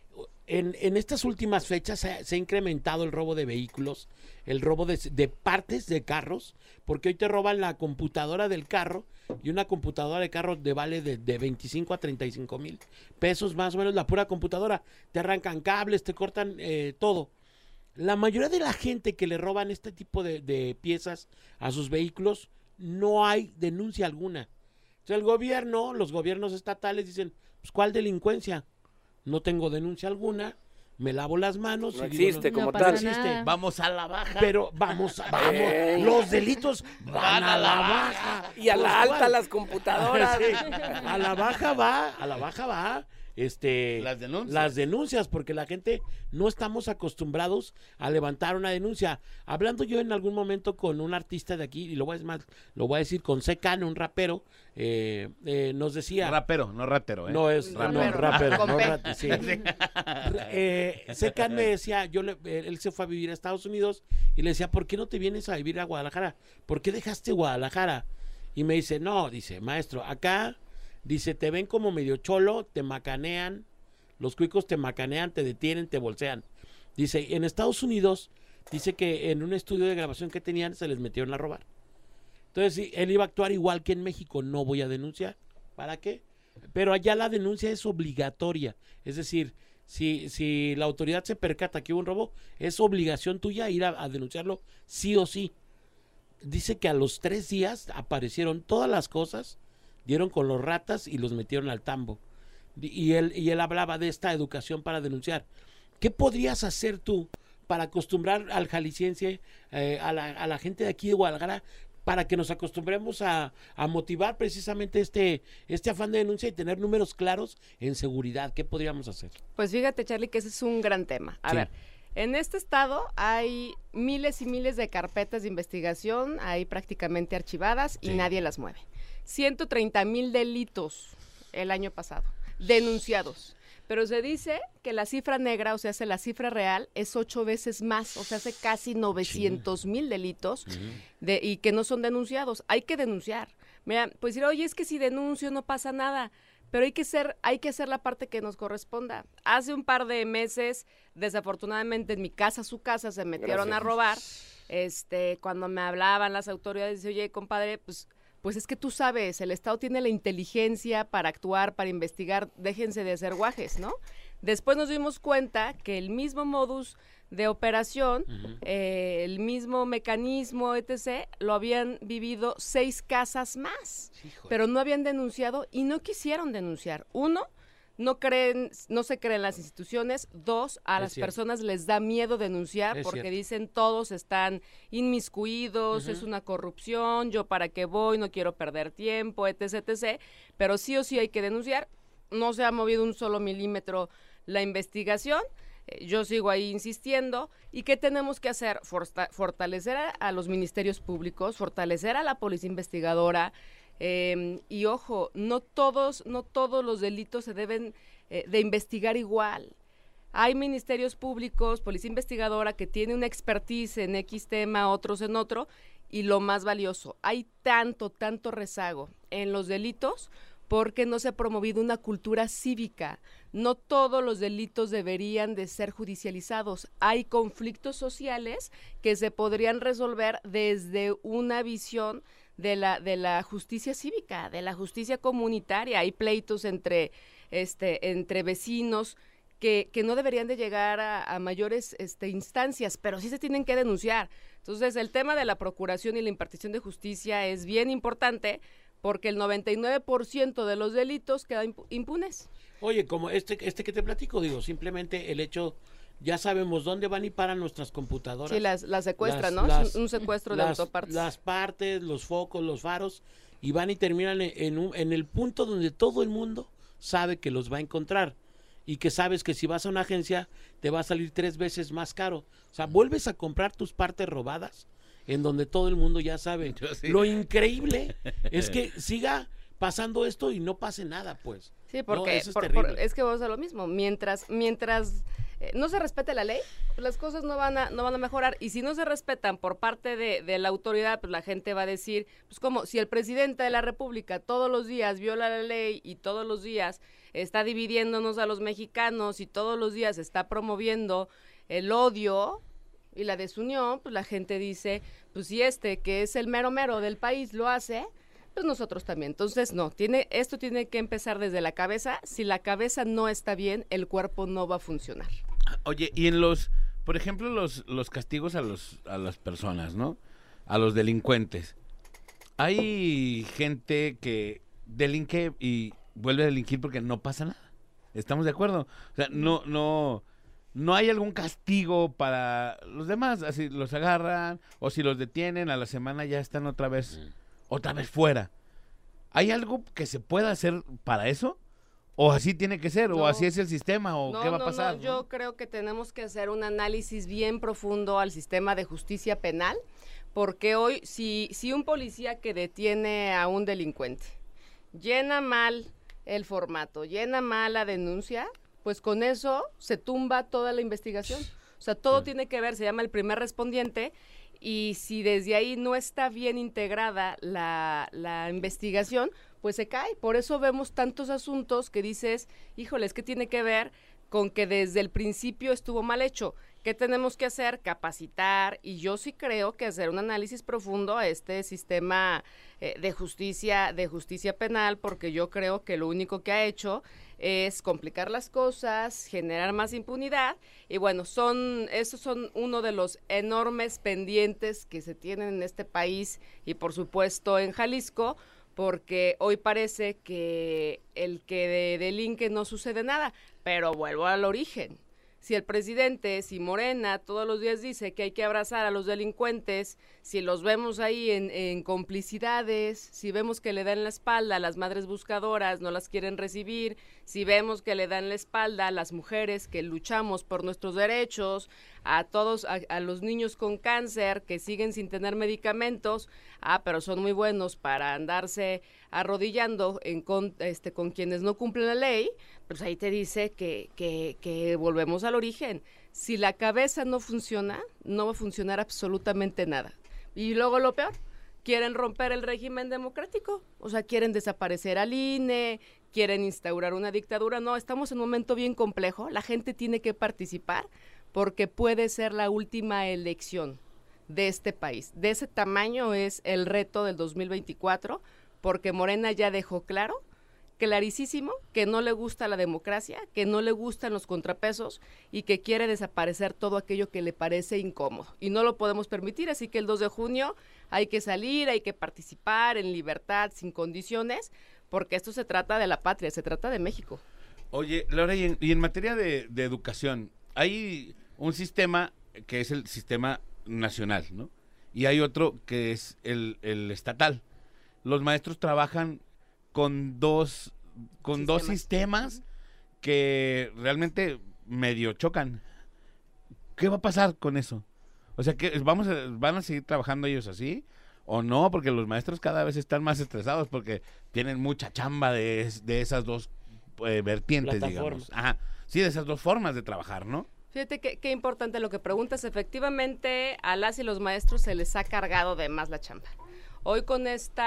en, en estas últimas fechas se, ha- se ha incrementado el robo de vehículos, el robo de, de partes de carros, porque hoy te roban la computadora del carro, y una computadora de carro de vale de, de veinticinco a treinta y cinco mil pesos más o menos la pura computadora. Te arrancan cables, te cortan eh, todo. La mayoría de la gente que le roban este tipo de, de piezas a sus vehículos, no hay denuncia alguna. Entonces el gobierno, los gobiernos estatales dicen, pues ¿cuál delincuencia? No tengo denuncia alguna, me lavo las manos. No y digo, existe No como pasa tal. nada. Vamos a la baja. Pero vamos, a- vamos, Ey. los delitos van a la baja. Y a la Pues, alta ¿cuál? las computadoras. Sí, a la baja va, a la baja va, este, Las denuncias. las denuncias, porque la gente no estamos acostumbrados a levantar una denuncia. Hablando yo en algún momento con un artista de aquí, y lo voy a, es más, lo voy a decir con Secano, un rapero, eh, eh, nos decía... Rapero, no ratero, ¿eh? No es Rapero. no, rapero, Con no P. rat- sí. Eh, Secan me decía, yo le- eh, él se fue a vivir a Estados Unidos y le decía, ¿por qué no te vienes a vivir a Guadalajara? ¿Por qué dejaste Guadalajara? Y me dice, no, dice, maestro, acá, dice, te ven como medio cholo, te macanean, los cuicos te macanean, te detienen, te bolsean. Dice, en Estados Unidos, dice que en un estudio de grabación que tenían se les metieron a robar. Entonces, sí, él iba a actuar igual que en México, no voy a denunciar. ¿Para qué? Pero allá la denuncia es obligatoria. Es decir, si, si la autoridad se percata que hubo un robo, es obligación tuya ir a, a denunciarlo sí o sí. Dice que a los tres días aparecieron todas las cosas, dieron con los ratas y los metieron al tambo. Y él, y él hablaba de esta educación para denunciar. ¿Qué podrías hacer tú para acostumbrar al jalisciense, eh, a, la, a la gente de aquí de Guadalajara, para que nos acostumbremos a, a motivar precisamente este, este afán de denuncia y tener números claros en seguridad? ¿Qué podríamos hacer? Pues fíjate, Charlie, que ese es un gran tema. A Sí. ver, en este estado hay miles y miles de carpetas de investigación, hay prácticamente archivadas y Sí. nadie las mueve. ciento treinta mil delitos el año pasado, denunciados. Pero se dice que la cifra negra, o sea, hace la cifra real, es ocho veces más, o sea, hace casi novecientos mil delitos de, y que no son denunciados. Hay que denunciar. Mira, pues decir, oye, es que si denuncio no pasa nada. Pero hay que ser, hay que hacer la parte que nos corresponda. Hace un par de meses, desafortunadamente, en mi casa, su casa, se metieron a robar. Este, cuando me hablaban las autoridades, dice, oye, compadre, pues, pues es que tú sabes, el Estado tiene la inteligencia para actuar, para investigar, déjense de hacer guajes, ¿no? Después nos dimos cuenta que el mismo modus de operación, Ujú. eh, el mismo mecanismo, etcétera, lo habían vivido seis casas más, Híjole. pero no habían denunciado y no quisieron denunciar. Uno, no creen, no se creen las instituciones. Dos, a Es las cierto. personas les da miedo denunciar Es porque cierto. dicen todos están inmiscuidos, Ujú. es una corrupción, yo para qué voy, no quiero perder tiempo, etcétera, etcétera. Pero sí o sí hay que denunciar. No se ha movido un solo milímetro la investigación. Eh, Yo sigo ahí insistiendo. ¿Y qué tenemos que hacer? Forta- fortalecer a, a los ministerios públicos, fortalecer a la policía investigadora. eh, y ojo, no todos, no todos los delitos se deben eh, de investigar igual. Hay ministerios públicos, policía investigadora que tiene una expertise en X tema, otros en otro, y lo más valioso, hay tanto, tanto rezago en los delitos porque no se ha promovido una cultura cívica. No todos los delitos deberían de ser judicializados. Hay conflictos sociales que se podrían resolver desde una visión de la, de la justicia cívica, de la justicia comunitaria. Hay pleitos entre, este, entre vecinos que, que no deberían de llegar a, a mayores este, instancias, pero sí se tienen que denunciar. Entonces, el tema de la procuración y la impartición de justicia es bien importante porque el noventa y nueve por ciento de los delitos quedan impu- impunes. Oye, como este, este que te platico, digo, simplemente el hecho, ya sabemos dónde van y paran nuestras computadoras. Sí, las, las secuestran, Las- ¿no? las- es un, un secuestro de las, autopartes. las partes, los focos, los faros, y van y terminan en, en un- en el punto donde todo el mundo sabe que los va a encontrar y que sabes que si vas a una agencia te va a salir tres veces más caro. O sea, vuelves a comprar tus partes robadas en donde todo el mundo ya sabe. Yo sí. Lo increíble es que siga pasando esto y no pase nada, pues. Sí, porque eso es por- por- terrible. es que vamos a lo mismo. Mientras, mientras eh, no se respete la ley, pues las cosas no van a, no van a mejorar. Y si no se respetan por parte de, de la autoridad, pues la gente va a decir, pues como si el presidente de la República todos los días viola la ley y todos los días está dividiéndonos a los mexicanos y todos los días está promoviendo el odio y la desunión, pues la gente dice, pues si este que es el mero mero del país lo hace, pues nosotros también. Entonces, no, tiene, esto tiene que empezar desde la cabeza. Si la cabeza no está bien, el cuerpo no va a funcionar. Oye, y en los, por ejemplo, los, los castigos a los, a las personas, ¿no? A los delincuentes. Hay gente que delinque y vuelve a delinquir porque no pasa nada. ¿Estamos de acuerdo? O sea, no, no, no hay algún castigo para los demás. Así los agarran o si los detienen a la semana ya están otra vez, otra vez fuera. ¿Hay algo que se pueda hacer para eso? ¿O así tiene que ser? No. ¿O así es el sistema? ¿O No, qué va a no, pasar? no, yo creo que tenemos que hacer un análisis bien profundo al sistema de justicia penal, porque hoy, si, si un policía que detiene a un delincuente llena mal el formato, llena mal la denuncia, pues con eso se tumba toda la investigación. O sea, todo tiene que ver, se llama el primer respondiente, y si desde ahí no está bien integrada la, la investigación, pues se cae. Por eso vemos tantos asuntos que dices, híjole, es que tiene que ver con que desde el principio estuvo mal hecho. ¿Qué tenemos que hacer? Capacitar, y yo sí creo que hacer un análisis profundo a este sistema eh, de justicia, de justicia penal, porque yo creo que lo único que ha hecho es complicar las cosas, generar más impunidad, y bueno, son, esos son uno de los enormes pendientes que se tienen en este país y por supuesto en Jalisco, porque hoy parece que el que de, delinque no sucede nada, pero vuelvo al origen. Si el presidente, si Morena todos los días dice que hay que abrazar a los delincuentes, si los vemos ahí en, en complicidades, si vemos que le dan la espalda a las madres buscadoras, no las quieren recibir, si vemos que le dan la espalda a las mujeres que luchamos por nuestros derechos, a todos, a, a los niños con cáncer que siguen sin tener medicamentos, ah, pero son muy buenos para andarse arrodillando en con, este, con quienes no cumplen la ley, pues ahí te dice que, que, que volvemos al origen. Si la cabeza no funciona, no va a funcionar absolutamente nada. Y luego lo peor, quieren romper el régimen democrático, o sea, quieren desaparecer al I N E, quieren instaurar una dictadura. No, estamos en un momento bien complejo, la gente tiene que participar porque puede ser la última elección de este país. De ese tamaño es el reto del dos mil veinticuatro, porque Morena ya dejó claro, clarísimo, que no le gusta la democracia, que no le gustan los contrapesos y que quiere desaparecer todo aquello que le parece incómodo. Y no lo podemos permitir, así que el dos de junio hay que salir, hay que participar en libertad, sin condiciones, porque esto se trata de la patria, se trata de México. Oye, Laura, y en, y en materia de, de educación, hay un sistema que es el sistema nacional, ¿no? Y hay otro que es el, el estatal. Los maestros trabajan con dos con sistemas. dos sistemas que realmente medio chocan. ¿Qué va a pasar con eso? O sea, que vamos a, ¿van a seguir trabajando ellos así o no? Porque los maestros cada vez están más estresados porque tienen mucha chamba de, de esas dos eh, vertientes, digamos. Ajá. Sí, de esas dos formas de trabajar, ¿no? Fíjate qué, qué importante lo que preguntas. Efectivamente, a las y los maestros se les ha cargado de más la chamba. Hoy con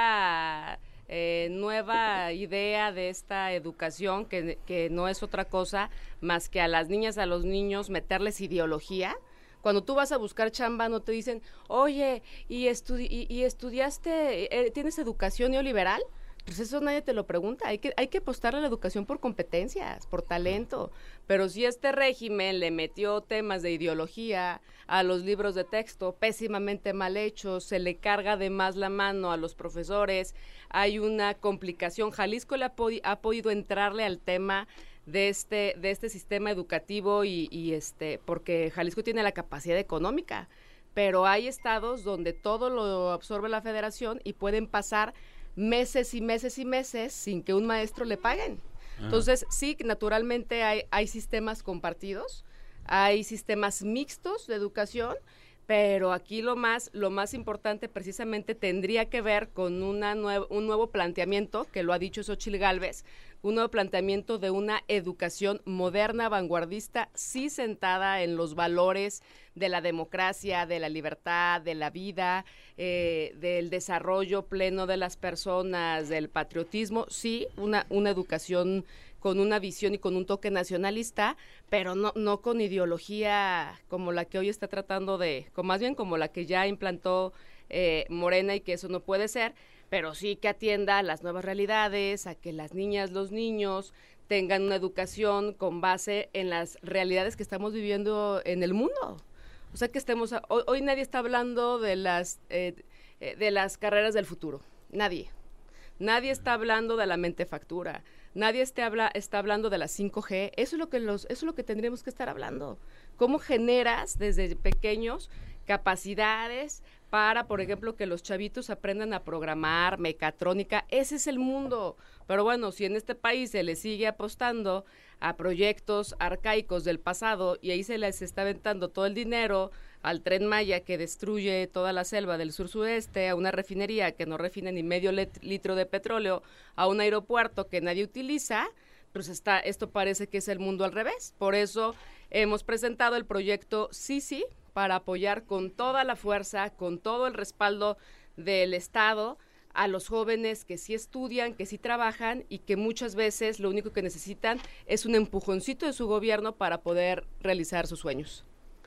esta eh, nueva idea de esta educación, que, que no es otra cosa más que a las niñas, a los niños, meterles ideología. Cuando tú vas a buscar chamba, no te dicen, oye, ¿y, estudi y, y estudiaste, eh, tienes educación neoliberal? Pues eso nadie te lo pregunta, hay que, hay que apostarle a la educación por competencias, por talento, pero si este régimen le metió temas de ideología a los libros de texto, pésimamente mal hechos, se le carga de más la mano a los profesores, hay una complicación. Jalisco le ha, ha podido entrarle al tema de este, de este sistema educativo y, y este, porque Jalisco tiene la capacidad económica, pero hay estados donde todo lo absorbe la federación y pueden pasar meses y meses y meses sin que un maestro le paguen. Ajá. Entonces, sí, naturalmente hay, hay sistemas compartidos, hay sistemas mixtos de educación, pero aquí lo más, lo más importante precisamente tendría que ver con una nue- un nuevo planteamiento, que lo ha dicho Xóchitl Gálvez, un nuevo planteamiento de una educación moderna, vanguardista, sí sentada en los valores de la democracia, de la libertad, de la vida, eh, del desarrollo pleno de las personas, del patriotismo, sí, una, una educación con una visión y con un toque nacionalista, pero no, no con ideología como la que hoy está tratando de, con más bien como la que ya implantó eh, Morena, y que eso no puede ser, pero sí que atienda a las nuevas realidades, a que las niñas, los niños tengan una educación con base en las realidades que estamos viviendo en el mundo. O sea, que estemos, a, hoy, hoy nadie está hablando de las, eh, de las carreras del futuro, nadie. Nadie está hablando de la mentefactura, nadie está, habla, está hablando de la cinco G, eso es lo que los, eso es lo que tendríamos que estar hablando. ¿Cómo generas desde pequeños capacidades para, por ejemplo, que los chavitos aprendan a programar, mecatrónica? Ese es el mundo. Pero bueno, si en este país se le sigue apostando a proyectos arcaicos del pasado y ahí se les está aventando todo el dinero al Tren Maya que destruye toda la selva del sur-sureste, a una refinería que no refina ni medio litro de petróleo, a un aeropuerto que nadie utiliza, pues está, esto parece que es el mundo al revés. Por eso hemos presentado el proyecto Sí Sí, para apoyar con toda la fuerza, con todo el respaldo del Estado, a los jóvenes que sí estudian, que sí trabajan y que muchas veces lo único que necesitan es un empujoncito de su gobierno para poder realizar sus sueños.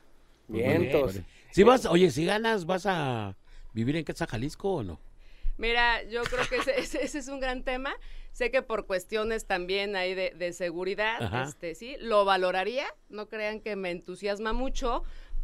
Vientos. Si vas, oye, si ganas, ¿vas a vivir en Quetzal, Jalisco o no? Mira, yo creo que ese, ese, ese es un gran tema. Sé que por cuestiones también hay de, de seguridad, este, sí, lo valoraría. No crean que me entusiasma mucho,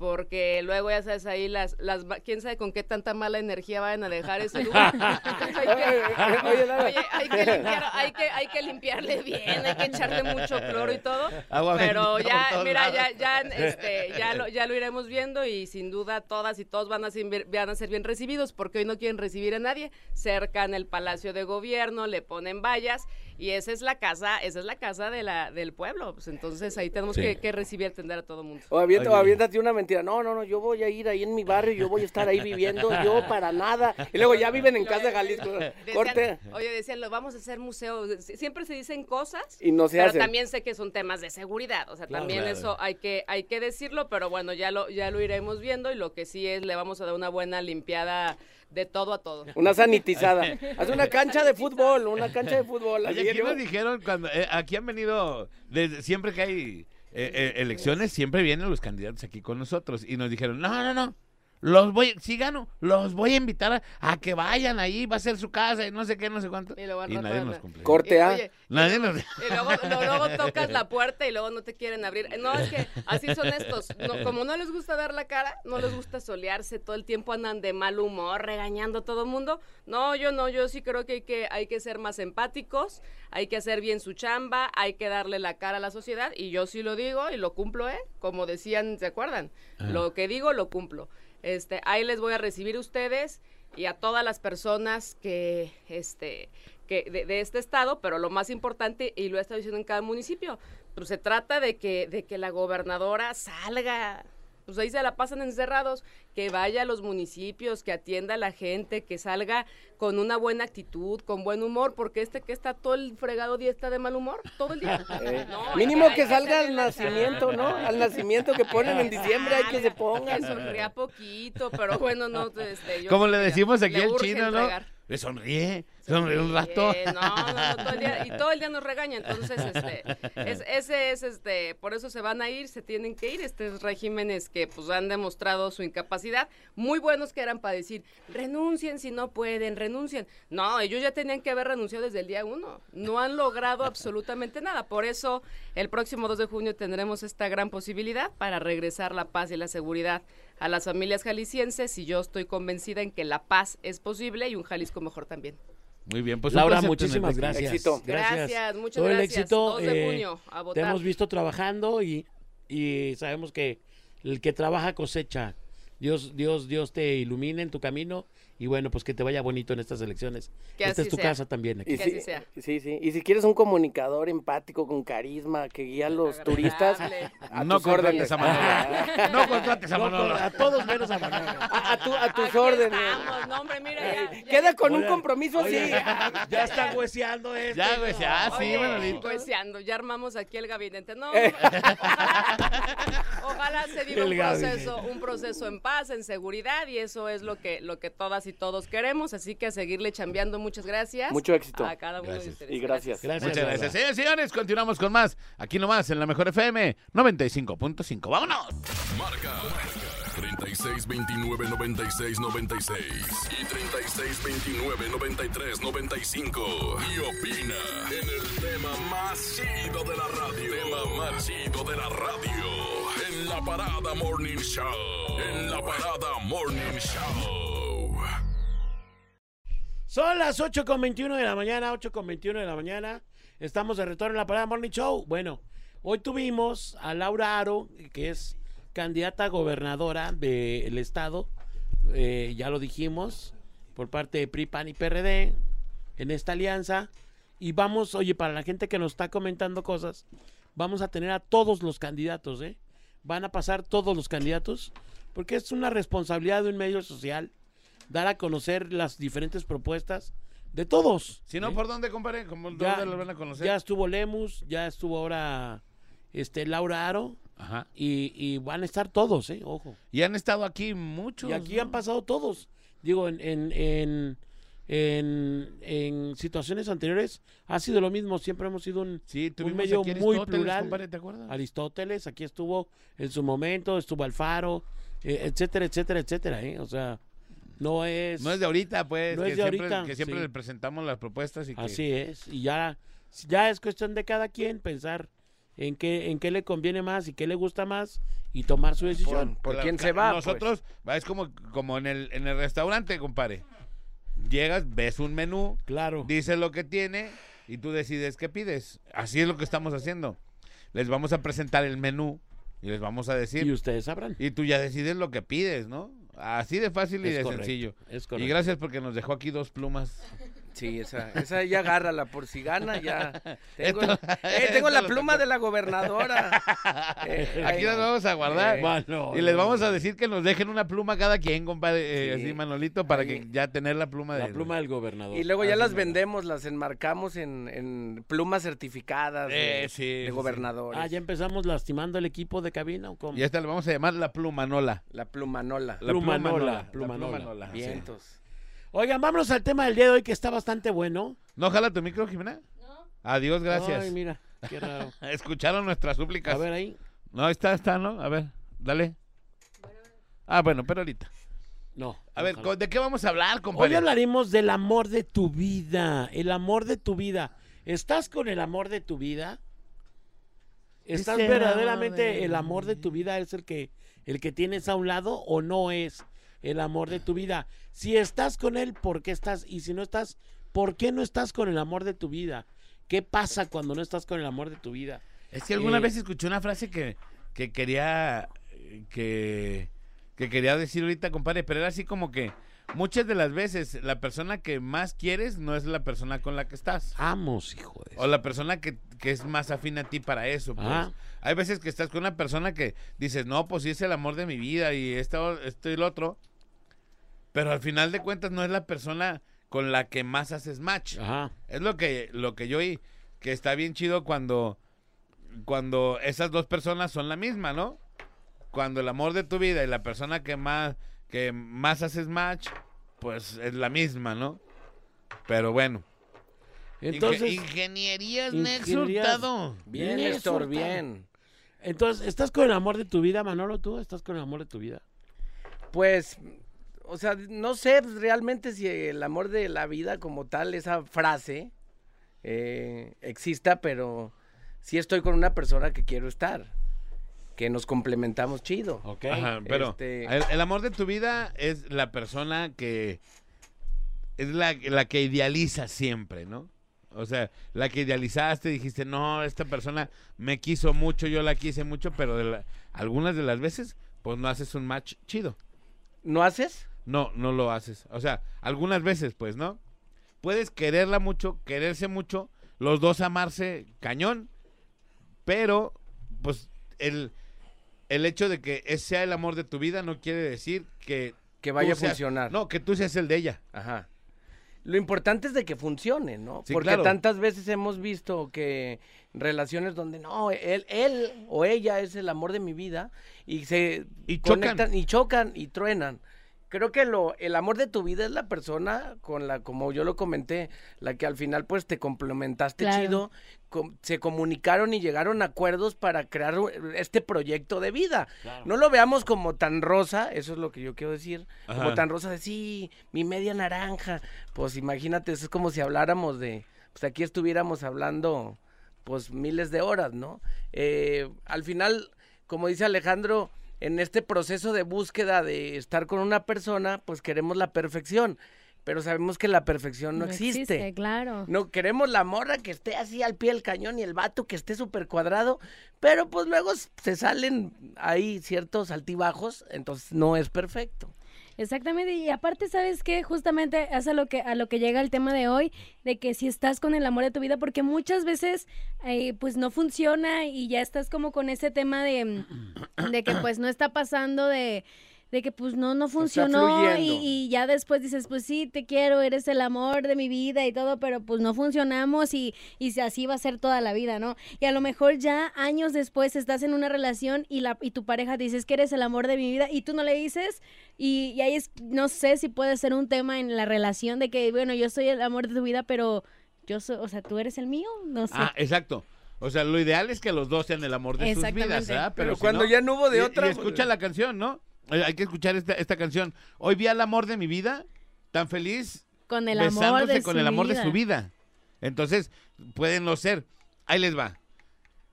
porque luego ya sabes ahí las, las, quién sabe con qué tanta mala energía vayan a dejar ese lugar. Entonces hay que, Oye, oye, hay que limpiar, hay que, hay que limpiarle bien, hay que echarle mucho cloro y todo, Agua pero bendita ya, por todos mira, ya, lados. ya, este, ya lo, ya lo iremos viendo y sin duda todas y todos van a ser, van a ser bien recibidos, porque hoy no quieren recibir a nadie, cercan el Palacio de Gobierno, le ponen vallas, y esa es la casa, esa es la casa de la, del pueblo, pues entonces ahí tenemos Sí. que, que recibir y atender a todo el mundo. O avienta, o Oye. aviéntate una mentira. No, no, no, yo voy a ir ahí en mi barrio, yo voy a estar ahí viviendo, yo para nada. Y luego ya viven en casa de Jalisco. Decían- Corte. Oye, decían, lo vamos a hacer museo. Sie- Siempre se dicen cosas, Y no se pero hacen. también sé que son temas de seguridad. O sea, Claro, también claro. eso hay que, hay que decirlo, pero bueno, ya lo, ya lo iremos viendo y lo que sí es, le vamos a dar una buena limpiada de todo a todo. Una sanitizada. Haz una cancha de fútbol, una cancha de fútbol. Oye, así, aquí ¿no? nos dijeron cuando eh, aquí han venido desde, siempre que hay eh, eh, elecciones siempre vienen los candidatos aquí con nosotros y nos dijeron no no no los voy si gano los voy a invitar a, a que vayan ahí, va a ser su casa y no sé qué, no sé cuánto, Y luego al y rato nadie anda. nos cumple. Corte Y, A. oye, Nadie nos y luego, lo- luego tocas la puerta y luego no te quieren abrir. No, es que así son estos. No, como no les gusta dar la cara, no les gusta solearse, todo el tiempo andan de mal humor, regañando a todo el mundo. No, yo no, yo sí creo que hay, que hay que ser más empáticos, hay que hacer bien su chamba, hay que darle la cara a la sociedad y yo sí lo digo y lo cumplo, ¿eh? Como decían, ¿se acuerdan? Lo que digo lo cumplo. Este, ahí les voy a recibir a ustedes y a todas las personas que, este, que de, de este estado, pero lo más importante, y lo he estado diciendo en cada municipio, pues se trata de que, de que la gobernadora salga, pues ahí se la pasan encerrados, que vaya a los municipios, que atienda a la gente, que salga con una buena actitud, con buen humor, porque este que está todo el fregado día está de mal humor, todo el día. Eh, No, hay Mínimo hay que salga hacerle al la nacimiento, chamba. ¿no? Al nacimiento que ponen en diciembre hay que se ponga. Que sonría poquito, pero bueno, no, este, yo como creo le que ya decimos aquí le al urge chino, ¿no? entregar. Le sonríe, sonríe un rato. Eh, no, no, no, todo el día, y todo el día nos regaña, entonces, este, es, ese es, este, por eso se van a ir, se tienen que ir, estos regímenes que, pues, han demostrado su incapacidad, muy buenos que eran para decir, renuncien si no pueden, renuncien. No, ellos ya tenían que haber renunciado desde el día uno, no han logrado absolutamente nada, por eso, el próximo dos de junio tendremos esta gran posibilidad para regresar la paz y la seguridad a las familias jaliscienses, y yo estoy convencida en que la paz es posible y un Jalisco mejor también. Muy bien, pues un Laura, placer muchísimas tenerte aquí. gracias. Éxito. Gracias, muchas Todo el gracias. éxito. dos de eh, junio, a Te votar. hemos visto trabajando y, y sabemos que el que trabaja cosecha. Dios, Dios, Dios te ilumine en tu camino y bueno, pues que te vaya bonito en estas elecciones. Que Esta así es tu sea. casa también aquí. Y Que sí, así sea. sí, sí. Y si quieres un comunicador empático con carisma que guía a los Agradable. turistas, a No tus órdenes. contrates a Manolo. No contrates a No, Manolo. a todos menos a Manolo. A, a tu- a tus Aquí órdenes. estamos, no, hombre, mira, ya, ya- Queda con un Oye, compromiso así. oye, ya está hueseando este. Ya, güey, ya, sí, Oye, Manolito. hueseando, ya armamos aquí el gabinete. No, Eh. ojalá, ojalá se viva El un gabinete. proceso, un proceso en paz, en seguridad, y eso es lo que, lo que todas y todos queremos, así que a seguirle chambeando. Muchas gracias. Mucho éxito. A cada uno Gracias. de ustedes. Y gracias. Gracias. Muchas Laura. gracias. Señores y señores, continuamos con más. Aquí nomás, en la Mejor F M noventa y cinco punto cinco. ¡Vámonos! Marca treinta y seis veintinueve noventa y seis noventa y seis y treinta y seis veintinueve noventa y tres noventa y cinco. Y opina en el tema más chido de la radio. Tema más chido de la radio. En la Parada Morning Show. En la Parada Morning Show. Son las ocho con veintiuno de la mañana, ocho con veintiuno de la mañana. Estamos de retorno en la Parada Morning Show. Bueno, hoy tuvimos a Laura Aro, que es candidata a gobernadora del estado. Eh, ya lo dijimos, por parte de P R I, P A N y P R D, en esta alianza. Y vamos, oye, para la gente que nos está comentando cosas, vamos a tener a todos los candidatos, ¿eh? Van a pasar todos los candidatos, porque es una responsabilidad de un medio social dar a conocer las diferentes propuestas de todos. Si no, ¿eh? ¿por dónde, compadre? ¿Cómo Ya- dónde los van a conocer? Ya estuvo Lemus, ya estuvo ahora este Laura Aro, Ajá. y, y van a estar todos, ¿eh? Ojo. Y han estado aquí muchos. Y aquí ¿no? han pasado todos. Digo, en, en, en, en, en situaciones anteriores ha sido lo mismo. Siempre hemos sido un, Sí, un tuvimos medio aquí muy Aristóteles, plural. compadre, ¿te acuerdas? Aristóteles, aquí estuvo en su momento, estuvo Alfaro, eh, etcétera, etcétera, etcétera, ¿eh? O sea, no es... No es de ahorita, pues. No que es de siempre, ahorita, que siempre sí. le presentamos las propuestas y que... Así es, y ya, ya es cuestión de cada quien pensar en qué, en qué le conviene más y qué le gusta más y tomar su decisión. ¿Por Claro, quién claro, se va? Nosotros, va, es como, como en el, en el restaurante, compadre. Llegas, ves un menú, Claro. dices lo que tiene y tú decides qué pides. Así es lo que estamos haciendo. Les vamos a presentar el menú y les vamos a decir. Y ustedes sabrán. Y tú ya decides lo que pides, ¿no? Así de fácil y Es de correcto, sencillo. es Y correcto. gracias porque nos dejó aquí dos plumas. Sí, esa, esa ya agárrala, por si gana, ya. Tengo, Esto- eh, tengo la esto lo pluma tocó. de la gobernadora. Eh, Aquí ahí- las vamos a guardar. Eh, Mano, Y les no, vamos no. a decir que nos dejen una pluma cada quien, compadre, eh, Sí. así Manolito, para Ahí. que ya tener la pluma de La pluma del gobernador. Y luego ya Así las mero. vendemos, las enmarcamos en, en plumas certificadas de, Eh, sí, de sí, gobernadores. Ah, ya empezamos lastimando el equipo de cabina o cómo? Y esta le vamos a llamar la plumanola. La plumanola. La Plumanola, plumanola. plumanola. La plumanola, sí. Vientos. Oigan, vámonos al tema del día de hoy que está bastante bueno. ¿No jala tu micro, Jimena? No. Adiós, gracias. Ay, mira, qué raro. Escucharon nuestras súplicas. A ver ahí. No, está, está, ¿no? A ver, dale. Ah, bueno, pero ahorita. No. A ver, ojalá. ¿de qué vamos a hablar, compadre? Hoy hablaremos del amor de tu vida. El amor de tu vida. ¿Estás con el amor de tu vida? ¿Estás Ese verdaderamente amor de- el amor de tu vida es el que el que tienes a un lado o no es el amor de tu vida? Si estás con él, ¿por qué estás? Y si no estás, ¿por qué no estás con el amor de tu vida? ¿Qué pasa cuando no estás con el amor de tu vida? Es que alguna Eh, vez escuché una frase que, que quería eh, que, que quería decir ahorita, compadre, pero era así como que muchas de las veces la persona que más quieres no es la persona con la que estás. Vamos, hijo de O la persona que, que es más afín a ti para eso, pues. Ah. Hay veces que estás con una persona que dices, no, pues sí es el amor de mi vida y esto, esto y lo otro. Pero al final de cuentas no es la persona con la que más haces match. Ajá. Es lo que, lo que yo oí, que está bien chido cuando, cuando esas dos personas son la misma, ¿no? Cuando el amor de tu vida y la persona que más, que más haces match, pues es la misma, ¿no? Pero bueno. Entonces, Inge- ingenierías ingenierías. Nex Hurtado. Bien, Bien, Néstor, Hurtado. bien. entonces, ¿estás con el amor de tu vida, Manolo? ¿Tú estás con el amor de tu vida? Pues, o sea, no sé realmente si el amor de la vida como tal, esa frase, eh, exista, pero sí estoy con una persona que quiero estar, que nos complementamos chido. Ok. Ajá, pero Este- el, el amor de tu vida es la persona que es la, la que idealiza siempre, ¿no? O sea, la que idealizaste, dijiste, no, esta persona me quiso mucho, yo la quise mucho, pero de la- algunas de las veces, pues no haces un match chido. ¿No haces? No, no lo haces. O sea, algunas veces, pues, ¿no? Puedes quererla mucho, quererse mucho, los dos amarse cañón, pero, pues, el, el hecho de que ese sea el amor de tu vida no quiere decir que... Que vaya a tú seas- funcionar. No, que tú seas el de ella. Ajá. Lo importante es de que funcione, ¿no? Sí, Porque claro. tantas veces hemos visto que relaciones donde no, él, él o ella es el amor de mi vida y se Y chocan. conectan y chocan y truenan. Creo que lo, el amor de tu vida es la persona con la, como yo lo comenté, la que al final pues te complementaste Claro. chido, com- se comunicaron y llegaron a acuerdos para crear u- este proyecto de vida. No lo veamos como tan rosa, eso es lo que yo quiero decir, como Ajá. tan rosa de sí, mi media naranja. Pues imagínate, eso es como si habláramos de, pues aquí estuviéramos hablando pues miles de horas, ¿no? Eh, al final, como dice Alejandro, en este proceso de búsqueda de estar con una persona, pues queremos la perfección, pero sabemos que la perfección no, existe. Claro. No, queremos la morra que esté así al pie del cañón y el vato que esté súper cuadrado, pero pues luego s- se salen ahí ciertos altibajos, entonces no es perfecto. Exactamente, y aparte, ¿sabes qué? Justamente es a lo que, a lo que llega el tema de hoy, de que si estás con el amor de tu vida, porque muchas veces eh, pues no funciona y ya estás como con ese tema de, de que pues no está pasando de... de que pues no, no funcionó y, fluyendo. y ya después dices, pues sí, te quiero, eres el amor de mi vida y todo, pero pues no funcionamos y, y si así va a ser toda la vida, ¿no? Y a lo mejor ya años después estás en una relación y, la, y tu pareja te dices que eres el amor de mi vida y tú no le dices y, y ahí es, no sé si puede ser un tema en la relación de que, bueno, yo soy el amor de tu vida, pero yo soy, o sea, tú eres el mío, no sé. Ah, exacto. O sea, lo ideal es que los dos sean el amor de sus Exactamente. vidas, ¿verdad? Pero si cuando ya no hubo de y- otra, y escucha pues- la canción, ¿no? Eh, Hay que escuchar esta, esta canción. Hoy vi al amor de mi vida, tan feliz, Con el amor besándose de con su el amor vida. de su vida. Entonces, pueden no ser. Ahí les va.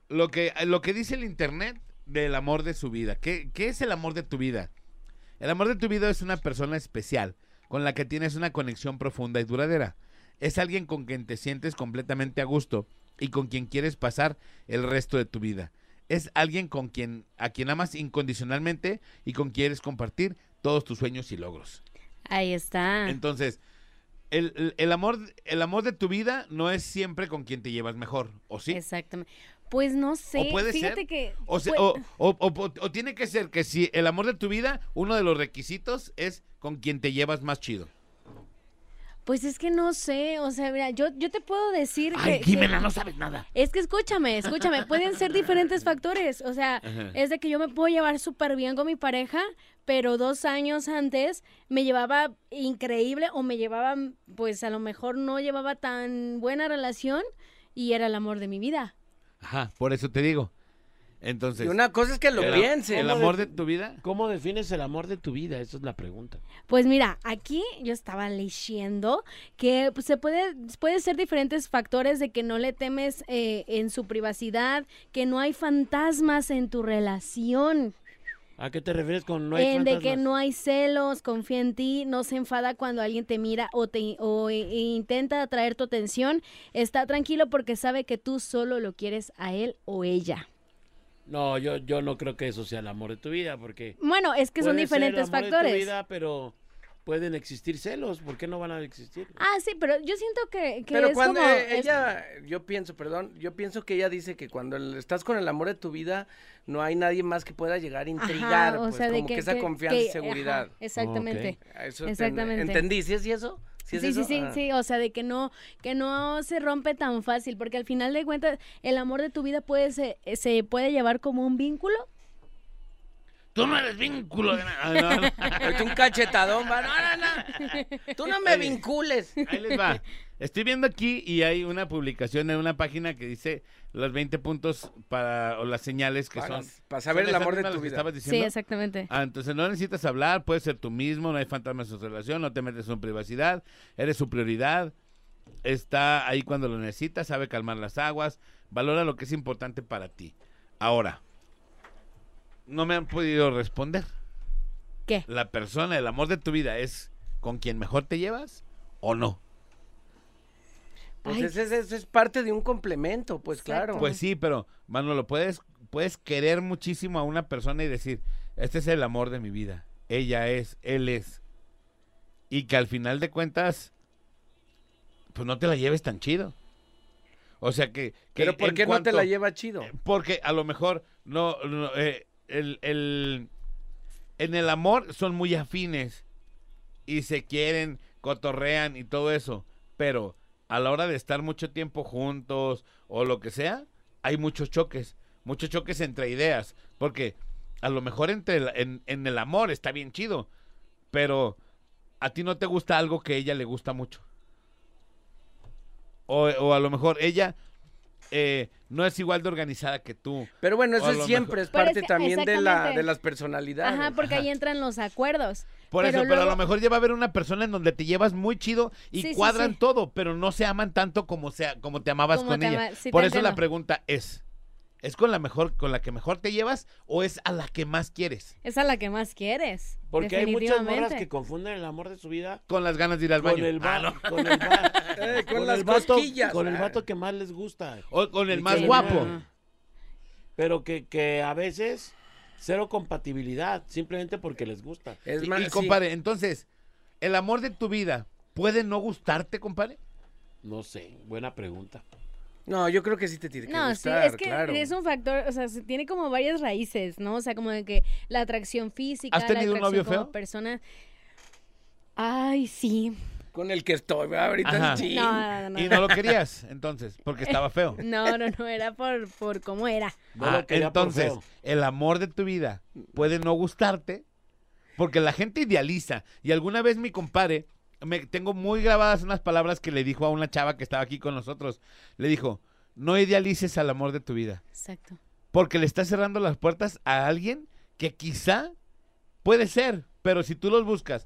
lo que, lo que dice el internet del amor de su vida. ¿Qué, ¿Qué es el amor de tu vida? El amor de tu vida es una persona especial, con la que tienes una conexión profunda y duradera. Es alguien con quien te sientes completamente a gusto y con quien quieres pasar el resto de tu vida. Es alguien con quien, a quien amas incondicionalmente y con quien quieres compartir todos tus sueños y logros. Ahí está. Entonces, el, el, el amor, el amor de tu vida no es siempre con quien te llevas mejor, ¿o sí? Exactamente. Pues no sé, ¿O puede fíjate ser? que... O, se- pues- o, o- o- o tiene que ser que si el amor de tu vida, uno de los requisitos es con quien te llevas más chido. Pues es que no sé, o sea, mira, yo, yo te puedo decir Ay, que... Jimena, que- no sabes nada. Es que escúchame, escúchame, pueden ser diferentes factores, o sea, Ajá. es de que yo me puedo llevar súper bien con mi pareja, pero dos años antes me llevaba increíble o me llevaba, pues a lo mejor no llevaba tan buena relación y era el amor de mi vida. Ajá, por eso te digo. Entonces, Y una cosa es que lo el, piense. el amor de tu vida. ¿Cómo defines el amor de tu vida? Esa es la pregunta. Pues mira, aquí yo estaba leyendo que pues, se puede, puede ser diferentes factores de que no le temes eh, en su privacidad, que no hay fantasmas en tu relación. ¿A qué te refieres con no hay en de fantasmas? que no hay celos, confía en ti, no se enfada cuando alguien te mira o te o e- e intenta atraer tu atención, está tranquilo porque sabe que tú solo lo quieres a él o ella. No, yo, yo no creo que eso sea el amor de tu vida, porque Bueno, es que son puede ser el diferentes amor de tu factores. vida, pero pueden existir celos. ¿Por qué no van a existir? Ah, sí, pero yo siento que, que Pero es cuando como... eh, es- ella, yo pienso, perdón, yo pienso que ella dice que cuando el- estás con el amor de tu vida, no hay nadie más que pueda llegar a intrigar, Ajá, o pues, sea, de como que, esa que- confianza que- y seguridad. ajá, exactamente. Eso te- Exactamente. ¿Entendí? ¿Sí es eso? ¿Sí es Sí, sí, eso? sí, Ah. sí, o sea, de que no, que no se rompe tan fácil, porque al final de cuentas, el amor de tu vida puede se, se puede llevar como un vínculo. Tú no eres vínculo de nada. Ah, no, no. Ahorita un cachetadón, va, no, no, no. Tú no me Oye. vincules. Ahí les va. Estoy viendo aquí y hay una publicación en una página que dice los veinte puntos para o las señales que Para- son. para saber ¿son el esas amor de mismas tu las que vida. estabas Sí, diciendo? exactamente. Ah, entonces no necesitas hablar, puedes ser tú mismo, no hay fantasmas en su relación, no te metes en su privacidad, eres su prioridad, está ahí cuando lo necesitas, sabe calmar las aguas, valora lo que es importante para ti. Ahora, no me han podido responder. ¿Qué? ¿La persona, el amor de tu vida es con quien mejor te llevas o no? Pues Ay. ese, ese- ese es parte de un complemento, pues Exacto. claro. Pues sí, pero, Manolo, puedes, puedes querer muchísimo a una persona y decir, este es el amor de mi vida, ella es, él es. Y que al final de cuentas, pues no te la lleves tan chido. O sea que... que Pero ¿por en qué no te cuanto- la lleva chido? Porque a lo mejor no, no, eh, el, el- en el amor son muy afines y se quieren, cotorrean y todo eso, pero a la hora de estar mucho tiempo juntos o lo que sea, hay muchos choques, muchos choques entre ideas, porque a lo mejor entre el- en, en el amor está bien chido, pero a ti no te gusta algo que a ella le gusta mucho. O, o a lo mejor ella eh, no es igual de organizada que tú. Pero bueno, O eso a es lo siempre, es Pero parte es que- también de, la, exactamente. de las personalidades. Ajá, porque ahí entran los acuerdos. Por Pero eso, pero a luego- lo mejor ya va a haber una persona en donde te llevas muy chido y Sí, sí, cuadran sí. todo, pero no se aman tanto como sea, como te amabas Como con te ella. ama- sí, Por te eso la entiendo. pregunta es, ¿es con la mejor, con la que mejor te llevas o es a la que más quieres? Es a la que más quieres. Porque hay muchas morras definitivamente. que confunden el amor de su vida Con las ganas de ir al con baño. el, va- Ah, no. con el, va- Eh, con con las el vato, cosquillas. con el Ah. vato que más les gusta. O con el Y más que- guapo. no. Pero que, que a veces cero compatibilidad, simplemente porque les gusta. Es Y, más, y, sí. compadre, entonces, ¿el amor de tu vida puede no gustarte, compadre? No sé, buena pregunta. No, yo creo que sí te tiene que No, gustar, sí, es que claro. es un factor, o sea, se tiene como varias raíces, ¿no? O sea, como de que la atracción física, ¿Has tenido la un novio atracción como feo? persona. Ay, sí. Con el que estoy, ¿verdad? ahorita Ajá. sí. No, no, no. Y no lo querías, entonces, porque estaba feo. No, no, no, era por, por cómo era. No Ah, lo quería por entonces, feo. el amor de tu vida puede no gustarte porque la gente idealiza. Y alguna vez mi compadre, me tengo muy grabadas unas palabras que le dijo a una chava que estaba aquí con nosotros. Le dijo, no idealices al amor de tu vida Exacto. porque le estás cerrando las puertas a alguien que quizá puede ser, pero si tú los buscas,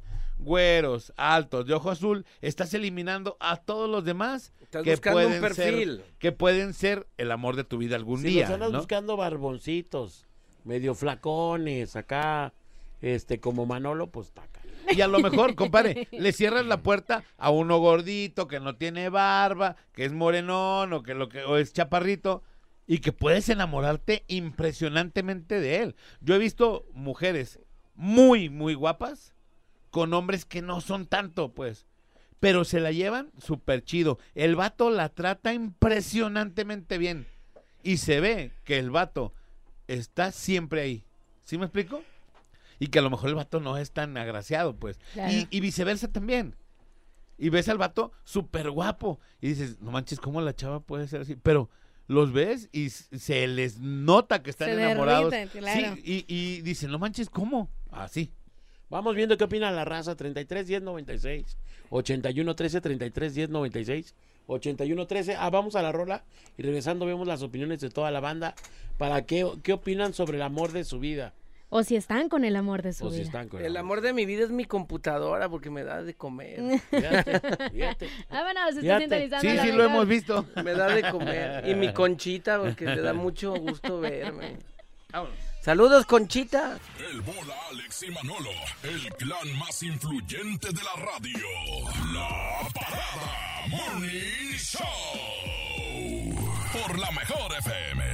güeros, altos, de ojo azul, estás eliminando a todos los demás Estás que buscando un pueden perfil. ser, que pueden ser el amor de tu vida algún Si día, los andas ¿no? buscando barboncitos, medio flacones, acá, este, como Manolo, pues taca. Y a lo mejor, compadre, le cierras la puerta a uno gordito que no tiene barba, que es morenón o que lo que o es chaparrito y que puedes enamorarte impresionantemente de él. Yo he visto mujeres muy, muy guapas con hombres que no son tanto, pues, pero se la llevan súper chido. El vato la trata impresionantemente bien y se ve que el vato está siempre ahí. ¿Sí me explico? Y que a lo mejor el vato no es tan agraciado, pues. Claro. Y, y viceversa también. Y ves al vato súper guapo. Y dices, no manches, ¿cómo la chava puede ser así? Pero los ves y s- se les nota que están Se enamorados. derriten, claro. Sí, y, y dicen, no manches, ¿cómo? Así. Vamos viendo qué opina la raza. treinta y tres, diez, noventa y seis. ochenta y uno, trece, treinta y tres, diez, noventa y seis. ochenta y uno, trece. Ah, vamos a la rola. Y regresando vemos las opiniones de toda la banda. Para qué, qué opinan sobre el amor de su vida. O si están con el amor de su O si vida. están con El amor de mi vida es mi computadora porque me da de comer. Fíjate, fíjate. Vámonos, está Fíjate. sintonizando Sí, la sí, lo mejor. hemos visto. Me da de comer. Y mi Conchita porque le da mucho gusto verme. Saludos, Conchita. El Bola, Alex y Manolo, el clan más influyente de la radio. La Parada Morning Show. Por la mejor F M.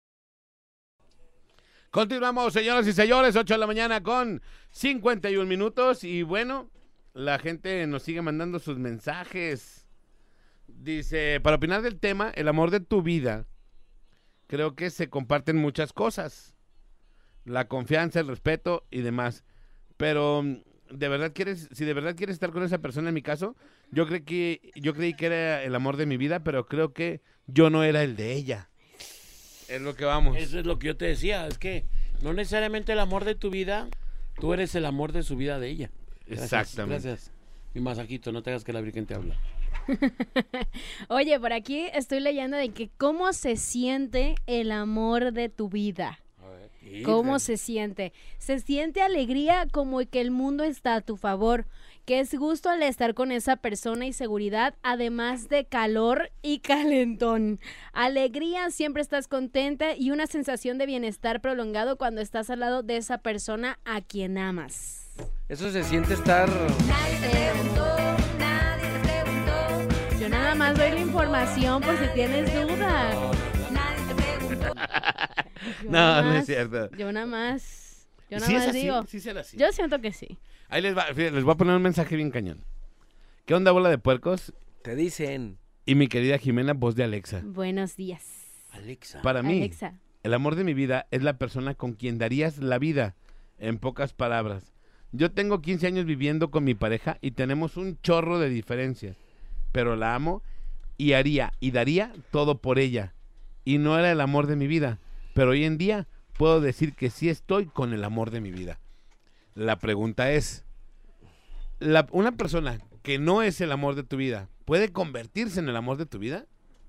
Continuamos, señoras y señores, ocho de la mañana con cincuenta y un minutos. Y bueno, la gente nos sigue mandando sus mensajes. Dice, para opinar del tema, el amor de tu vida, creo que se comparten muchas cosas. La confianza, el respeto y demás. Pero, ¿de verdad quieres, si de verdad quieres estar con esa persona, en mi caso, yo creí que, yo creí que era el amor de mi vida, pero creo que yo no era el de ella. Es lo que vamos. Eso es lo que yo te decía. Es que no necesariamente el amor de tu vida, tú eres el amor de su vida de ella. Gracias, Exactamente. Gracias. Mi masajito, no te hagas que la Virgen te habla. Oye, por aquí estoy leyendo de que cómo se siente el amor de tu vida. Sí, ¿Cómo de- se siente? Se siente alegría como que el mundo está a tu favor, que es gusto al estar con esa persona y seguridad, además de calor y calentón. Alegría, siempre estás contenta y una sensación de bienestar prolongado cuando estás al lado de esa persona a quien amas. Eso se siente estar... Nadie te preguntó, nadie te preguntó. Yo nada más doy la información por si tienes duda. Nadie te preguntó. Yo No, nada no es más- cierto. Yo nada más, yo nada ¿Sí es más así? digo. ¿Sí será así? Yo siento que sí. Ahí les va, fíjate, les voy a poner un mensaje bien cañón. ¿Qué onda, bola de puercos? Te dicen... Y mi querida Jimena, voz de Alexa. Buenos días. Alexa. Para mí, Alexa. el amor de mi vida es la persona con quien darías la vida, en pocas palabras. Yo tengo quince años viviendo con mi pareja y tenemos un chorro de diferencias, pero la amo y haría y daría todo por ella. Y no era el amor de mi vida, pero hoy en día puedo decir que sí estoy con el amor de mi vida. La pregunta es, la- ¿una persona que no es el amor de tu vida puede convertirse en el amor de tu vida?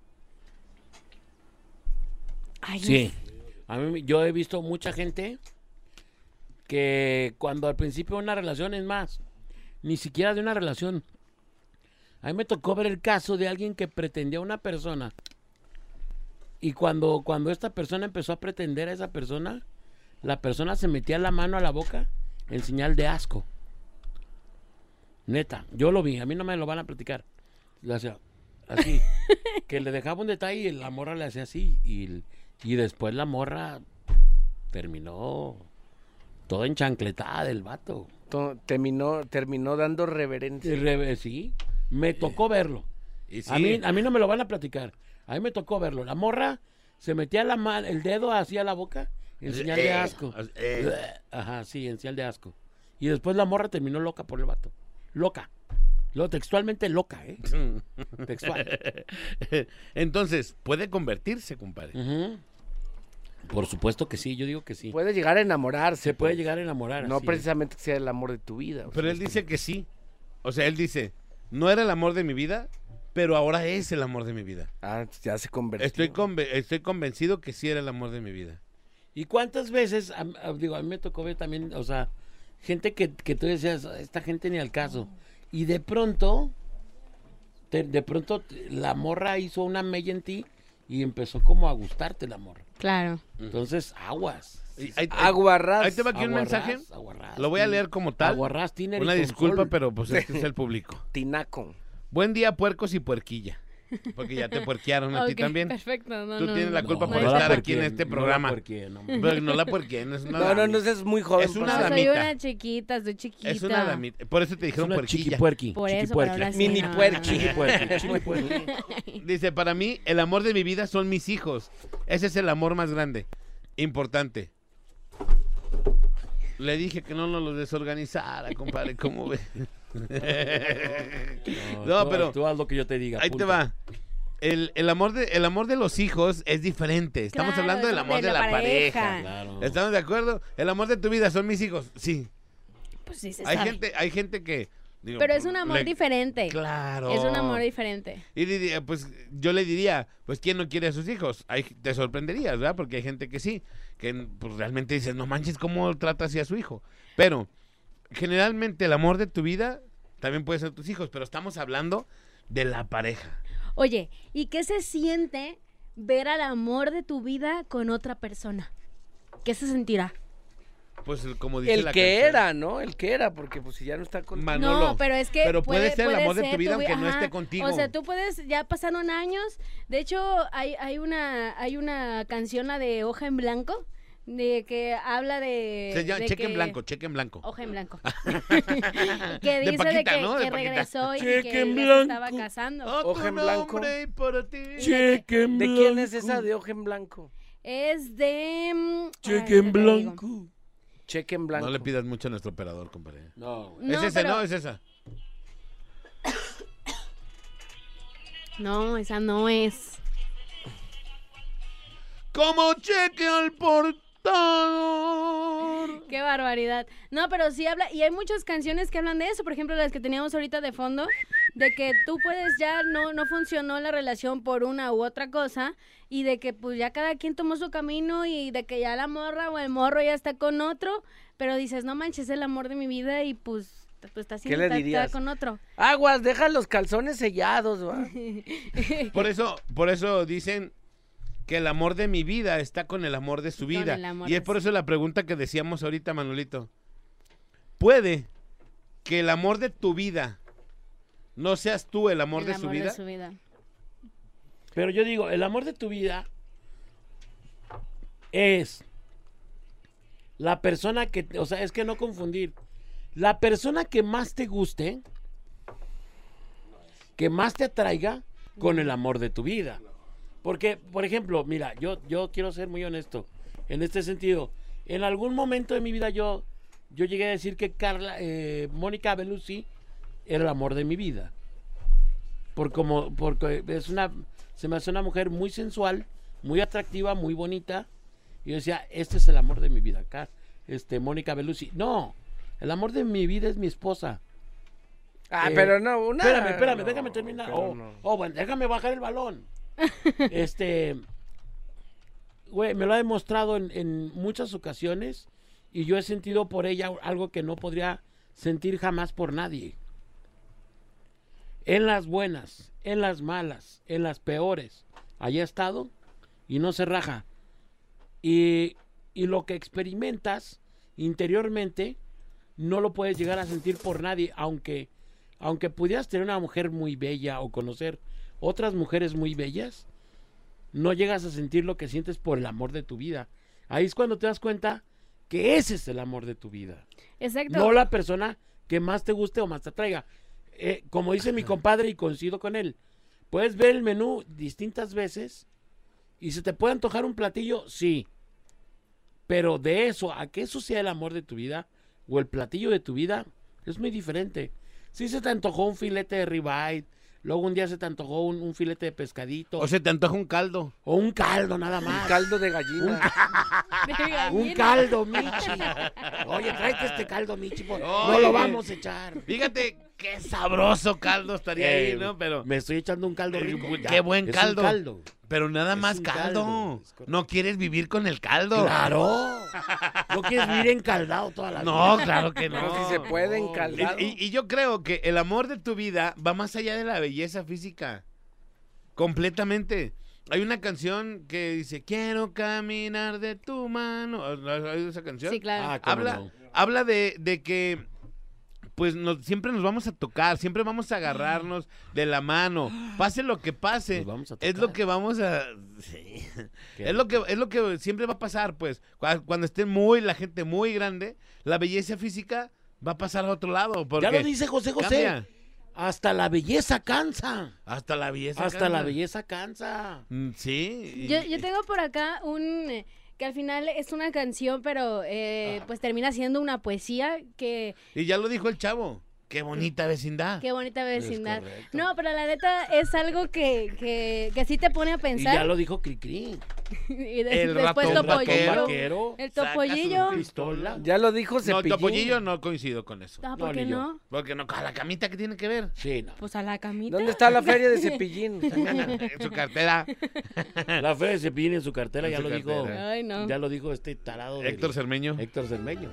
Ay, Sí. A mí, yo he visto mucha gente que cuando al principio de una relación, es más, ni siquiera de una relación. A mí me tocó ver el caso de alguien que pretendía a una persona. Y cuando, cuando esta persona empezó a pretender a esa persona, la persona se metía la mano a la boca en señal de asco. Neta, yo lo vi, a mí no me lo van a platicar. Le hacía así, que le dejaba un detalle y la morra le hacía así. Y, y después la morra terminó toda enchancletada del vato. to- Terminó, terminó dando Y reverencia. re- Sí, me tocó verlo. Y sí, A mí, a mí no me lo van a platicar. A mí me tocó verlo. La morra se metía la ma- el dedo hacia la boca en señal de asco. eh, Ajá, sí, en señal de asco. Y después la morra terminó loca por el vato. Loca. Lo textualmente loca, ¿eh? Textual. Entonces, puede convertirse, compadre. Ujú. Por supuesto que sí, yo digo que sí. Puede llegar a enamorarse. Se puede pues. llegar a enamorar. No así es. precisamente que sea el amor de tu vida. o Pero sea, él dice que sí. O sea, él dice, no era el amor de mi vida, pero ahora es el amor de mi vida. Ah, ya se convirtió. Estoy, conve- estoy convencido que sí era el amor de mi vida. ¿Y cuántas veces, a- a- digo, a mí me tocó ver también, o sea, gente que, que tú decías, esta gente ni al caso. Y de pronto, te- de pronto la morra hizo una mella en ti y empezó como a gustarte la morra. Claro. Entonces, aguas. Y ahí, ahí- Aguarrás. ahí te va aquí un Aguarrás, mensaje. aguarrás, Lo voy a tin- leer como tal. Aguarrás, tiner y Una con disculpa, sol. pero pues este es el público. Tinaco. Buen día, puercos y puerquilla. Porque ya te puerquearon a ti Ok, también. Perfecto. No, Tú no, tienes no, la no, culpa no, por no, estar no, aquí en este no programa. la puerqué, no, Pero no la puerquien, es una No, no, dami. no, es muy joven. Es una No, para- soy damita. una chiquita, soy chiquita. Es una damita. Por eso te Es dijeron una puerquilla. chiquipuerqui. Por eso, chiquipuerqui. pero ahora sí, Mini no, puerqui. no, no. Chiquipuerqui, chiquipuerqui. Dice, para mí, el amor de mi vida son mis hijos. Ese es el amor más grande. Importante. Le dije que no nos lo desorganizara, compadre. ¿Cómo ve? No, tú- pero Tú haz lo que yo te diga. ahí te punto. va. El, el amor de, el amor de los hijos es diferente. Estamos Claro, hablando del de amor de, la la, pareja. pareja. Claro. ¿Estamos de acuerdo? El amor de tu vida son mis hijos. Sí. Pues sí se Hay sabe. gente, hay gente que... digo, Pero es un amor le- diferente. Claro. Es un amor diferente. Y diría, pues yo le diría, pues ¿quién no quiere a sus hijos? Ahí te sorprenderías, ¿verdad? Porque hay gente que sí, que pues realmente dices, no manches, ¿cómo trata así a su hijo? Pero generalmente el amor de tu vida también puede ser tus hijos, pero estamos hablando de la pareja. Oye, ¿y qué se siente ver al amor de tu vida con otra persona? ¿Qué se sentirá? Pues el- como dice El la que canción. era, ¿no? El que era, porque pues si ya no está con... Manolo, no, pero es que pero puede ser el amor de tu vida vi- aunque no ajá. esté contigo. O sea, tú puedes, ya pasaron años. De hecho, hay, hay una hay una canción, la de Hoja en Blanco, de que habla de... Se llama de cheque en que- blanco, cheque en blanco. Hoja en Blanco. que De dice de Paquita, que, ¿no? De que Paquita. regresó y Cheque que en ya se blanco. estaba casando. Oh, Hoja tu en blanco. nombre y por ti. Cheque en ¿De blanco. quién es esa de hoja en blanco? Es de... mm, Cheque ay, en ahorita te digo. blanco. Cheque en blanco. No le pidas mucho a nuestro operador, compadre. No, güey. No, es ese, pero- ¿no? Es esa. No, esa no es. Como cheque al portador. Qué barbaridad. No, pero sí habla, y hay muchas canciones que hablan de eso, por ejemplo, las que teníamos ahorita de fondo, de que tú puedes ya, no, no funcionó la relación por una u otra cosa, y de que pues ya cada quien tomó su camino, y de que ya la morra o el morro ya está con otro, pero dices, no manches, es el amor de mi vida, y pues, pues está, ¿Qué le está- está dirías? con otro. Aguas, deja los calzones sellados, va. Por eso, por eso dicen que el amor de mi vida está con el amor de su Con vida. el amor Y es de por su- eso la pregunta que decíamos ahorita, Manolito. ¿Puede que el amor de tu vida no seas tú el amor, El de, su amor vida? de su vida. Pero yo digo, el amor de tu vida es la persona que, o sea, es que no confundir. La persona que más te guste, que más te atraiga con el amor de tu vida. Porque, por ejemplo, mira, yo, yo quiero ser muy honesto en este sentido. En algún momento de mi vida yo, yo llegué a decir que Carla, eh, Mónica Bellucci era el amor de mi vida. Por como, porque es una, se me hace una mujer muy sensual, muy atractiva, muy bonita. Y yo decía, este es el amor de mi vida, acá, este, Mónica Bellucci. No, el amor de mi vida es mi esposa. Ah, Eh, pero no, una... Espérame, espérame, no, déjame terminar. pero Oh, no. oh, bueno, déjame bajar el balón. Este, güey, me lo ha demostrado en, en muchas ocasiones y yo he sentido por ella algo que no podría sentir jamás por nadie. En las buenas, en las malas, en las peores, allá ha estado y no se raja. Y, y lo que experimentas interiormente no lo puedes llegar a sentir por nadie, aunque, aunque pudieras tener una mujer muy bella o conocer otras mujeres muy bellas, no llegas a sentir lo que sientes por el amor de tu vida. Ahí es cuando te das cuenta que ese es el amor de tu vida. Exacto. No la persona que más te guste o más te atraiga. Eh, como dice mi compadre y coincido con él, puedes ver el menú distintas veces y se te puede antojar un platillo, sí. Pero de eso a que eso sea el amor de tu vida o el platillo de tu vida, es muy diferente. Si se te antojó un filete de ribeye, luego un día se te antojó un, un filete de pescadito O se te antoja un caldo. o un caldo nada más. Caldo de gallina. Un caldo, Michi. Oye, tráete este caldo, Michi. por- No Oye. lo vamos a echar. Fíjate qué sabroso caldo estaría Eh, ahí, ¿no? Pero, Me estoy echando un caldo Eh, rico. bu- ya. qué buen Es un caldo. caldo. pero nada Es más un caldo. caldo, es correcto. No quieres vivir con el caldo. Claro. No quieres vivir encaldado toda la No, vida. claro que Pero no. si se puede no. encaldado. Y, y- y yo creo que el amor de tu vida va más allá de la belleza física. Completamente. Hay una canción que dice, quiero caminar de tu mano. ¿Has oído esa canción? Sí, claro. Ah, cómo Habla, no. habla de, de que pues nos- siempre nos vamos a tocar, siempre vamos a agarrarnos de la mano. Pase lo que pase, Nos vamos a es lo tocar. que vamos a... sí. ¿Qué? Es lo que es lo que siempre va a pasar, pues. Cu- Cuando esté muy, la gente muy grande, la belleza física va a pasar a otro lado. Porque Ya lo dice José José. cambia. Hasta la belleza cansa. Hasta la belleza. Hasta cambia. la belleza cansa. Mm, Sí. y- Yo, yo tengo por acá un eh, que al final es una canción, pero eh, pues termina siendo una poesía que Y ya lo dijo el chavo. Qué bonita vecindad. qué bonita vecindad. correcto. No, pero la neta es algo que, que, que sí te pone a Y pensar. ya lo dijo Cricri. Y de- El después ratón Topollillo. vaquero. El Saca su Topollillo. Pistola. Ya lo dijo No, Cepillín. Topollillo no coincido con eso. Ah, ¿por No, qué ni yo. no? Porque no, a la camita que tiene que ver. Sí, no. Pues a la camita. ¿Dónde está la feria de Cepillín? En su cartera. La fe de Cepillín en su cartera, En ya su lo dijo. cartera. Ay, no. Ya lo dijo este tarado. del- Héctor Cermeño. Héctor Cermeño.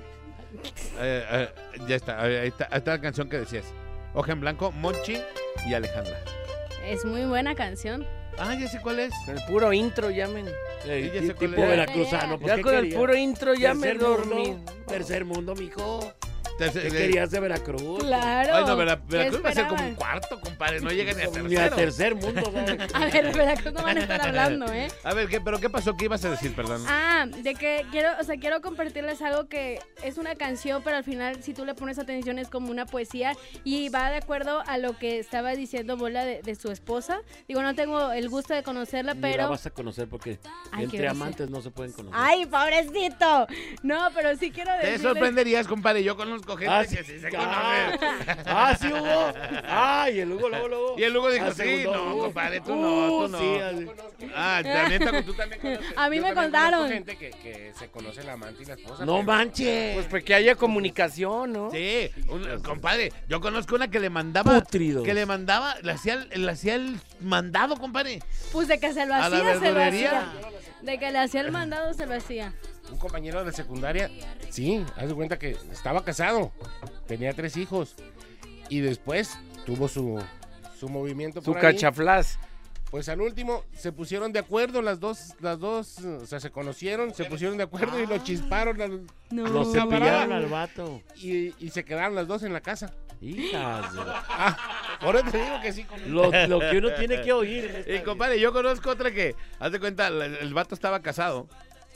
Eh, eh, ya está, ahí está, ahí está la canción que decías. Hoja en blanco, Monchi y Alejandra. Es muy buena canción. Ah, ya sé cuál es. Con el puro intro ya me... Eh, ya ti- sé cuál tipo es. veracruzano. pues, Ya ¿qué con el quería? puro intro ya me Tercer dormí. mundo, tercer mundo, mijo. Tercer- ¿Qué eh, querías de Veracruz? Claro. Ay, no, Vera- ¿Qué Veracruz va a ser como esperaban? un cuarto, compadre. No llega ni a tercero. Ni a tercer mundo, ¿sabes? A ver, Veracruz no van a estar hablando, ¿eh? A ver, ¿qué, ¿pero qué pasó? ¿Qué ibas a decir, perdón? Ah, de que quiero, o sea, quiero compartirles algo que es una canción, pero al final, si tú le pones atención, es como una poesía y va de acuerdo a lo que estaba diciendo Bola de, de su esposa. Digo, no tengo el gusto de conocerla, Ni la pero... vas a conocer porque Ay, qué entre grosero. amantes no se pueden conocer. ¡Ay, pobrecito! No, pero sí quiero Te decirles... sorprenderías, compadre. Yo conozco gente Ah, que sí se ah, conoce. ah, sí, Hugo. Ah, y el Hugo, luego, luego. Y el Hugo dijo, Ah, sí, segundo, no, Hugo. compadre, tú no, tú Uh, no. sí, así. Ah, también, te- tú también conoces. A mí Yo me también conozco contaron. gente que, que se conoce la amante y la esposa. No pero- manches. Pues porque haya comunicación, ¿no? Sí, un- compadre, yo conozco una que le mandaba, Pútridos. que le mandaba, le hacía, el- le hacía el mandado, compadre. Pues de que se lo A la hacía, se lo verdulería. hacía. De que le hacía el mandado, se lo hacía. Un compañero de secundaria, sí, haz de cuenta que estaba casado, tenía tres hijos y después tuvo su, su movimiento Su por ahí. cachaflás. Pues al último se pusieron de acuerdo las dos, las dos, o sea, se conocieron, se pusieron de acuerdo y lo chisparon al- No. Lo cepillaron camarada. al vato. y, y se quedaron las dos en la casa. Hijas. de- Ah, por eso te digo que sí. con- Lo, lo que uno tiene que oír. en esta Y compadre, yo conozco otra que, haz de cuenta, la- el, vato estaba casado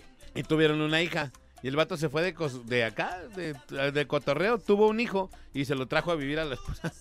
y tuvieron una hija. Y el vato se fue de, cos- de acá, de, de cotorreo, tuvo un hijo y se lo trajo a vivir a la esposa.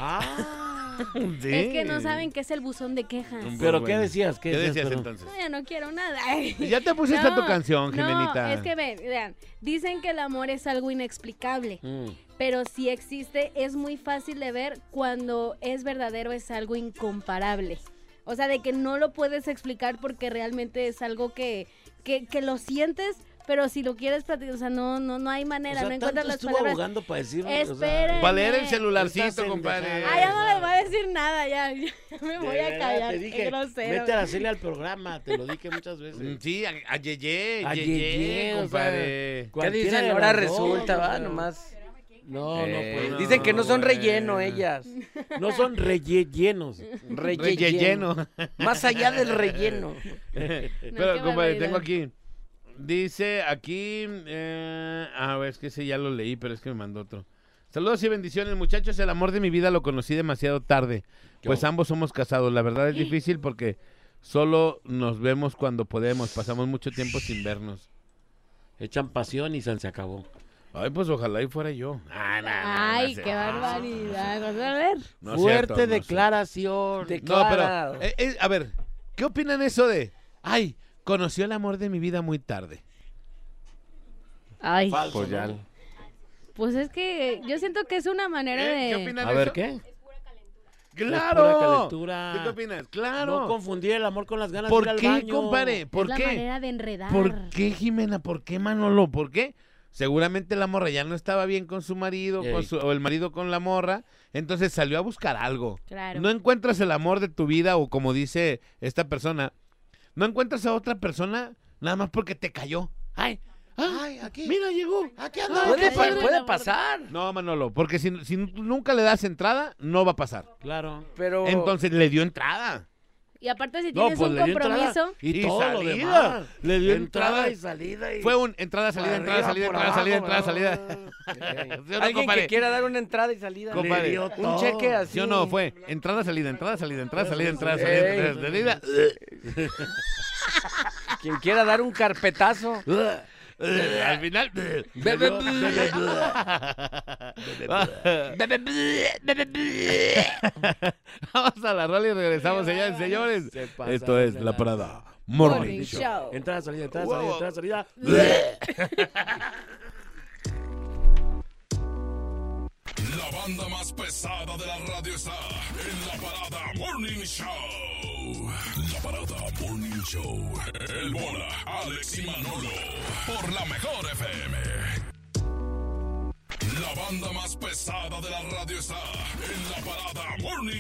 Ah. Sí. Es que no saben qué es el buzón de quejas. Un- Pero Bueno. ¿qué decías? ¿Qué, ¿Qué decías, decías perdón? entonces? No, ya no quiero nada. Ya te pusiste tu canción, Jimenita. No, es que ven, vean, dicen que el amor es algo inexplicable, Mm. pero si existe es muy fácil de ver cuando es verdadero, es algo incomparable. O sea, de que no lo puedes explicar porque realmente es algo que, que, que lo sientes, pero si lo quieres platicar, o sea, no, no, no hay manera, O sea, no encuentras tanto las estuvo palabras. abogando para decir. Esperen. Para leer el Estás celularcito, en compadre. dejada. Ah, ya no les voy a decir nada, ya, ya me De voy a verdad, callar. Te Qué dije, grosero. vete a hacerle al programa, te lo dije muchas Mm, veces. Sí, a, a Yeye, A Yeye, Yeye, o sea, compadre. ¿Qué Cualquiera dicen? de Ahora las dos, resulta, o va, sea. nomás. No, Eh, no, pues. dicen que no son bueno. relleno ellas. No son rellenos. Relleno. Más allá del relleno. Pero, qué compadre, barbaridad. tengo aquí. Dice aquí. Eh, a ver, es que ese ya lo leí, pero es que me mandó otro. Saludos y bendiciones, muchachos. El amor de mi vida lo conocí demasiado tarde. Pues Yo. ambos somos casados. La verdad es difícil porque solo nos vemos cuando podemos. Pasamos mucho tiempo sin vernos. Echan pasión y se se acabó. Ay, pues ojalá y fuera yo. Ah, no, no, no Ay, sé. qué barbaridad. Vas a ver. No es Fuerte cierto, no sé. declaración. De- No, pero, Claro. eh, eh, a ver, ¿qué opinan eso de, ay, conoció el amor de mi vida muy tarde? Ay, Falso, Pues ya. ¿no? pues es que yo siento que es una manera ¿Eh? ¿Qué de... opinan A eso? ver, ¿qué? ¡Claro! Es pura calentura. ¿Tú qué opinas? ¡Claro! No confundir el amor con las ganas ¿Por de ir al qué, baño. compadre? ¿Por es qué? la manera de enredar. ¿Por qué, Jimena? ¿Por qué, Manolo? ¿Por qué? Seguramente la morra ya no estaba bien con su marido, Ey. con su- o el marido con la morra, entonces salió a buscar algo. Claro. No encuentras el amor de tu vida, o como dice esta persona, no encuentras a otra persona nada más porque te cayó. ¡Ay! ah, Ay, aquí. ¡Mira, llegó! Aquí Ah, anda. Puede, qué pa- padre. puede pasar. No, Manolo, porque si, si nunca le das entrada, no va a pasar. Claro. Pero Entonces le dio entrada. Y aparte, si No, tienes pues un le dio entrada compromiso, y, Y todo lo salida. demás. Le dio Entrada. entrada y salida. Y... Fue un entrada, salida, Por entrada, arriba, salida, por entrada, abajo, salida, entrada, ¿verdad? salida. ¿Sí o no, alguien compadre? que quiera dar una entrada y salida. Com- compadre. Le dio Un todo. cheque así. ¿Sí o no? Fue entrada, salida, entrada, salida, entrada, salida, entrada, salida, Ey. entrada, salida. Quien quiera dar un carpetazo. Al final. Vamos a la rola y regresamos, señores y señores. Se pasa Esto es de La lanza. Parada Morning Morning Show. Show. Entrada, salida, entrada, Wow. salida, entrada, salida. La banda más pesada de la radio está en La Parada Morning Show. La Parada Morning Show. El Bola, Alex y Manolo. Por la mejor F M. La banda más pesada de la radio está en La Parada Morning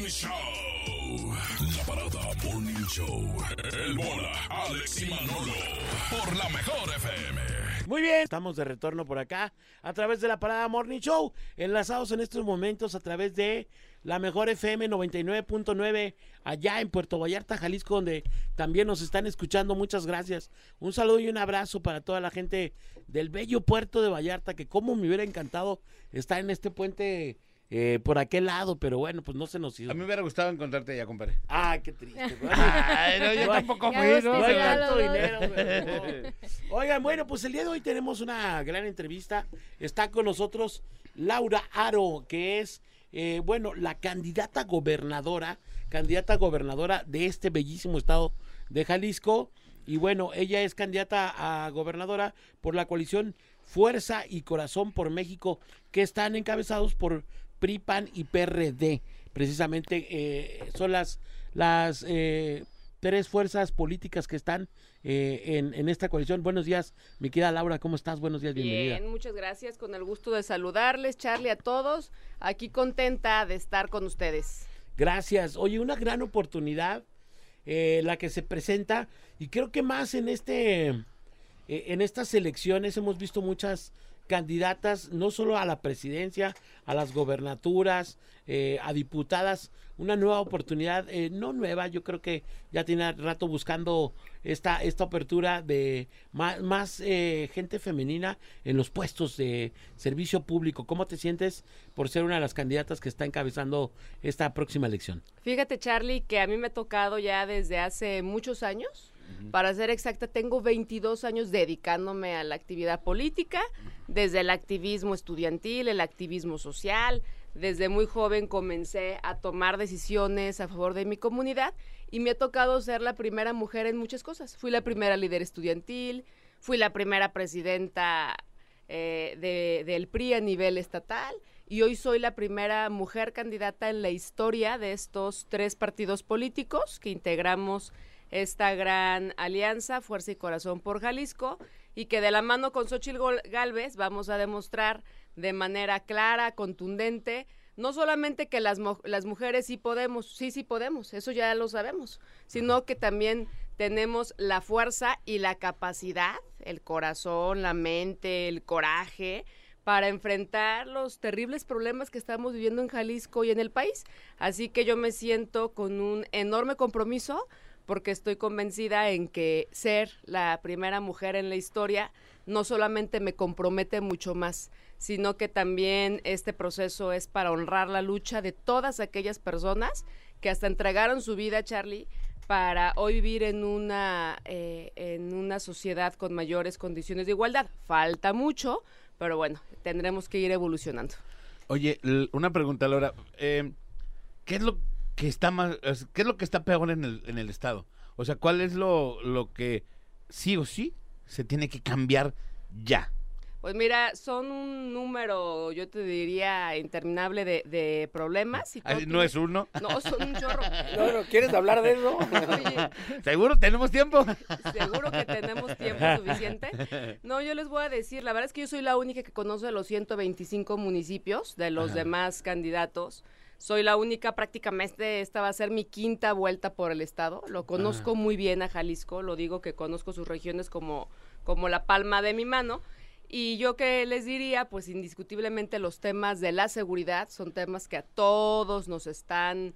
Show. La Parada Morning Show. El Bola, Alex y Manolo. Por la mejor F M. Muy bien, estamos de retorno por acá a través de la Parada Morning Show, enlazados en estos momentos a través de la mejor F M noventa y nueve punto nueve allá en Puerto Vallarta, Jalisco, donde también nos están escuchando. Muchas gracias. Un saludo y un abrazo para toda la gente del bello puerto de Vallarta, que como me hubiera encantado estar en este puente eh, por aquel lado, pero bueno, pues no se nos hizo. A mí me hubiera gustado encontrarte allá, compadre. Ah, qué triste. güey. Ay, no, yo No hay- tampoco Ya fui, usted ¿no? No hay ya tanto lo- dinero, güey, no. Oigan, bueno, pues el día de hoy tenemos una gran entrevista. Está con nosotros Laura Aro, que es, eh, bueno, la candidata gobernadora, candidata gobernadora de este bellísimo estado de Jalisco. Y bueno, ella es candidata a gobernadora por la coalición Fuerza y Corazón por México, que están encabezados por P R I, P A N y P R D. Precisamente eh, son las, las eh, tres fuerzas políticas que están eh, en, en esta coalición. Buenos días, mi querida Laura, ¿cómo estás? Buenos días, bienvenida. Bien, muchas gracias. Con el gusto de saludarles, Charlie, a todos. Aquí contenta de estar con ustedes. Gracias. Oye, una gran oportunidad eh, la que se presenta, y creo que más en este eh, en estas elecciones hemos visto muchas candidatas, no solo a la presidencia, a las gobernaturas, eh, a diputadas, una nueva oportunidad, eh, no nueva, yo creo que ya tiene rato buscando esta, esta apertura de más, más eh, gente femenina en los puestos de servicio público. ¿Cómo te sientes por ser una de las candidatas que está encabezando esta próxima elección? Fíjate, Charlie, que a mí me ha tocado ya desde hace muchos años. Para ser exacta, tengo veintidós años dedicándome a la actividad política, desde el activismo estudiantil, el activismo social. Desde muy joven comencé a tomar decisiones a favor de mi comunidad y me ha tocado ser la primera mujer en muchas cosas. Fui la primera líder estudiantil, fui la primera presidenta eh, de, del P R I a nivel estatal y hoy soy la primera mujer candidata en la historia de estos tres partidos políticos que integramos esta gran alianza, Fuerza y Corazón por Jalisco, y que de la mano con Xóchitl Gálvez vamos a demostrar de manera clara, contundente, no solamente que las, las mujeres sí podemos, sí, sí podemos, eso ya lo sabemos, sino que también tenemos la fuerza y la capacidad, el corazón, la mente, el coraje, para enfrentar los terribles problemas que estamos viviendo en Jalisco y en el país. Así que yo me siento con un enorme compromiso, porque estoy convencida en que ser la primera mujer en la historia no solamente me compromete mucho más, sino que también este proceso es para honrar la lucha de todas aquellas personas que hasta entregaron su vida, Charlie, para hoy vivir en una, eh, en una sociedad con mayores condiciones de igualdad. Falta mucho, pero bueno, tendremos que ir evolucionando. Oye, l- una pregunta, Laura. Eh, ¿Qué es lo que está más, es- qué es lo que está peor en el, en el estado? O sea, ¿cuál es lo, lo que sí o sí se tiene que cambiar ya? Pues mira, son un número, yo te diría, interminable de, de problemas. Y Ay, ¿no es uno? No, son un chorro. No, no, ¿quieres hablar de eso? Oye, ¿Seguro tenemos tiempo? seguro que tenemos tiempo suficiente. No, yo les voy a decir, la verdad es que yo soy la única que conoce los ciento veinticinco municipios de los Ajá. demás candidatos. Soy la única, prácticamente esta va a ser mi quinta vuelta por el estado. Lo conozco Ajá. muy bien a Jalisco, lo digo que conozco sus regiones como, como la palma de mi mano. Y yo que les diría, pues indiscutiblemente los temas de la seguridad son temas que a todos nos están